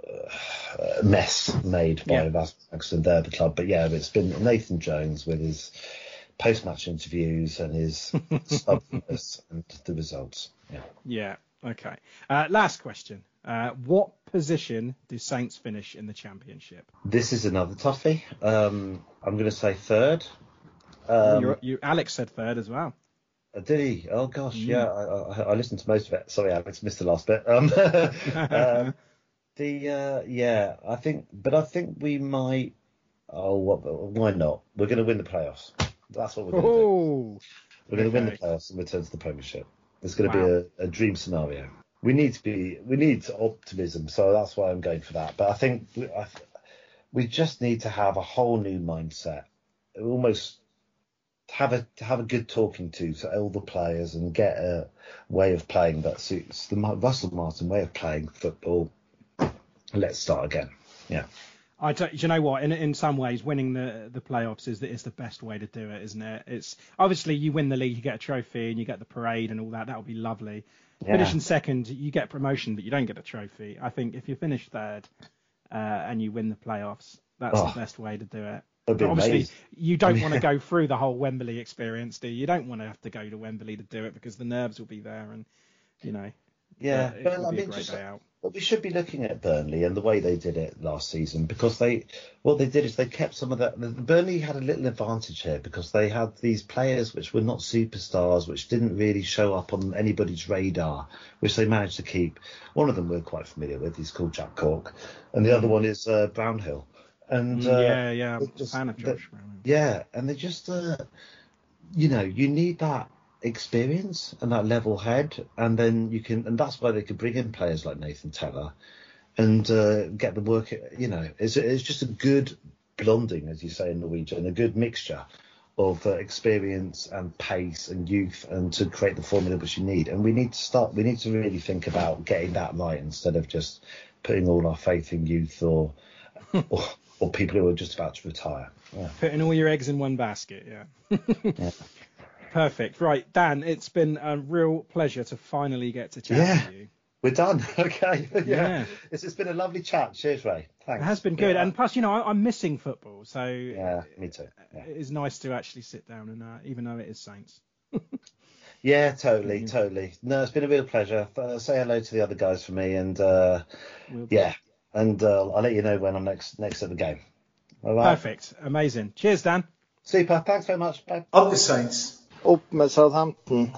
uh, mess made by yeah. Rasmussen there, the club. But yeah, it's been Nathan Jones with his post-match interviews and his stubbornness and the results. Yeah. Yeah. Okay. Uh, last question. Uh, what position do Saints finish in the Championship? This is another toughie. Um, I'm going to say third. Um, You're, you, Alex said third as well. Uh, did he? Oh gosh, mm. yeah. I, I, I listened to most of it. Sorry, Alex, missed the last bit. Um, um, the uh, yeah, I think, but I think we might. Oh, what? Why not? We're going to win the playoffs. That's what we're going to oh, do. We're going to okay. win the playoffs and return to the Premiership. It's going to wow. be a, a dream scenario. We need to be, we need optimism, so that's why I'm going for that. But I think we, I, we just need to have a whole new mindset. Almost have a have a good talking to to all the players and get a way of playing that suits the Russell Martin way of playing football. Let's start again. Yeah. I do, you know what? In in some ways, winning the, the playoffs is the, is the best way to do it, isn't it? It's obviously you win the league, you get a trophy, and you get the parade and all that. That would be lovely. Yeah. Finishing second, you get promotion, but you don't get a trophy. I think if you finish third uh, and you win the playoffs, that's oh, the best way to do it. But obviously, amazing. You don't I mean, want to go through the whole Wembley experience, do you? You don't want to have to go to Wembley to do it because the nerves will be there, and you know. Yeah, it but will I be mean, a great just, day out. But we should be looking at Burnley and the way they did it last season, because they, what they did is they kept some of that. Burnley had a little advantage here because they had these players which were not superstars, which didn't really show up on anybody's radar, which they managed to keep. One of them we're quite familiar with. He's called Jack Cork, and the other one is uh, Brownhill. And uh, yeah, yeah, I'm just, a fan of Josh the, Brownhill. Yeah, and they just, uh, you know, you need that experience and that level head, and then you can, and that's why they could bring in players like Nathan Teller and uh, get the work. You know, it's it's just a good blending, as you say in Norwegian, a good mixture of uh, experience and pace and youth, and to create the formula which you need. And we need to start. We need to really think about getting that right instead of just putting all our faith in youth or or, or people who are just about to retire. Yeah. Putting all your eggs in one basket. Yeah. yeah. Perfect. Right, Dan, it's been a real pleasure to finally get to chat yeah, with you. We're done. Okay. yeah. yeah. It's, it's been a lovely chat. Cheers, Ray. Thanks. It has been good. Yeah. And plus, you know, I, I'm missing football. So yeah, me too. Yeah. It is nice to actually sit down and, uh, even though it is Saints. yeah, totally, mm-hmm. totally. No, it's been a real pleasure. Uh, say hello to the other guys for me. And uh, we'll yeah, and uh, I'll let you know when I'm next, next at the game. All right. Perfect. Amazing. Cheers, Dan. Super. Thanks very much. Bye. Up the Saints. Up med Southampton.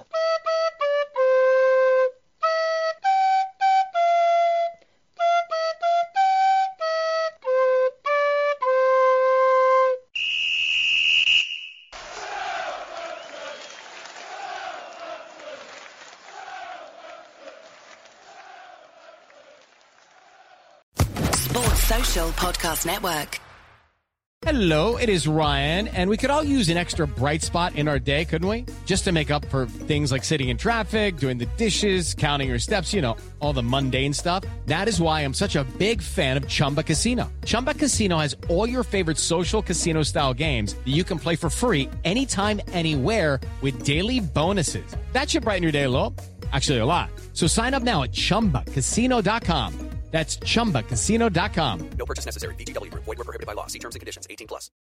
Sports Social Podcast Network. Hello, it is Ryan, and we could all use an extra bright spot in our day, couldn't we? Just to make up for things like sitting in traffic, doing the dishes, counting your steps, you know, all the mundane stuff. That is why I'm such a big fan of Chumba Casino. Chumba Casino has all your favorite social casino-style games that you can play for free anytime, anywhere with daily bonuses. That should brighten your day a little. Actually, a lot. So sign up now at chumba casino dot com. That's chumba casino dot com. No purchase necessary. V G W Group. Void where prohibited by law. See terms and conditions. eighteen plus.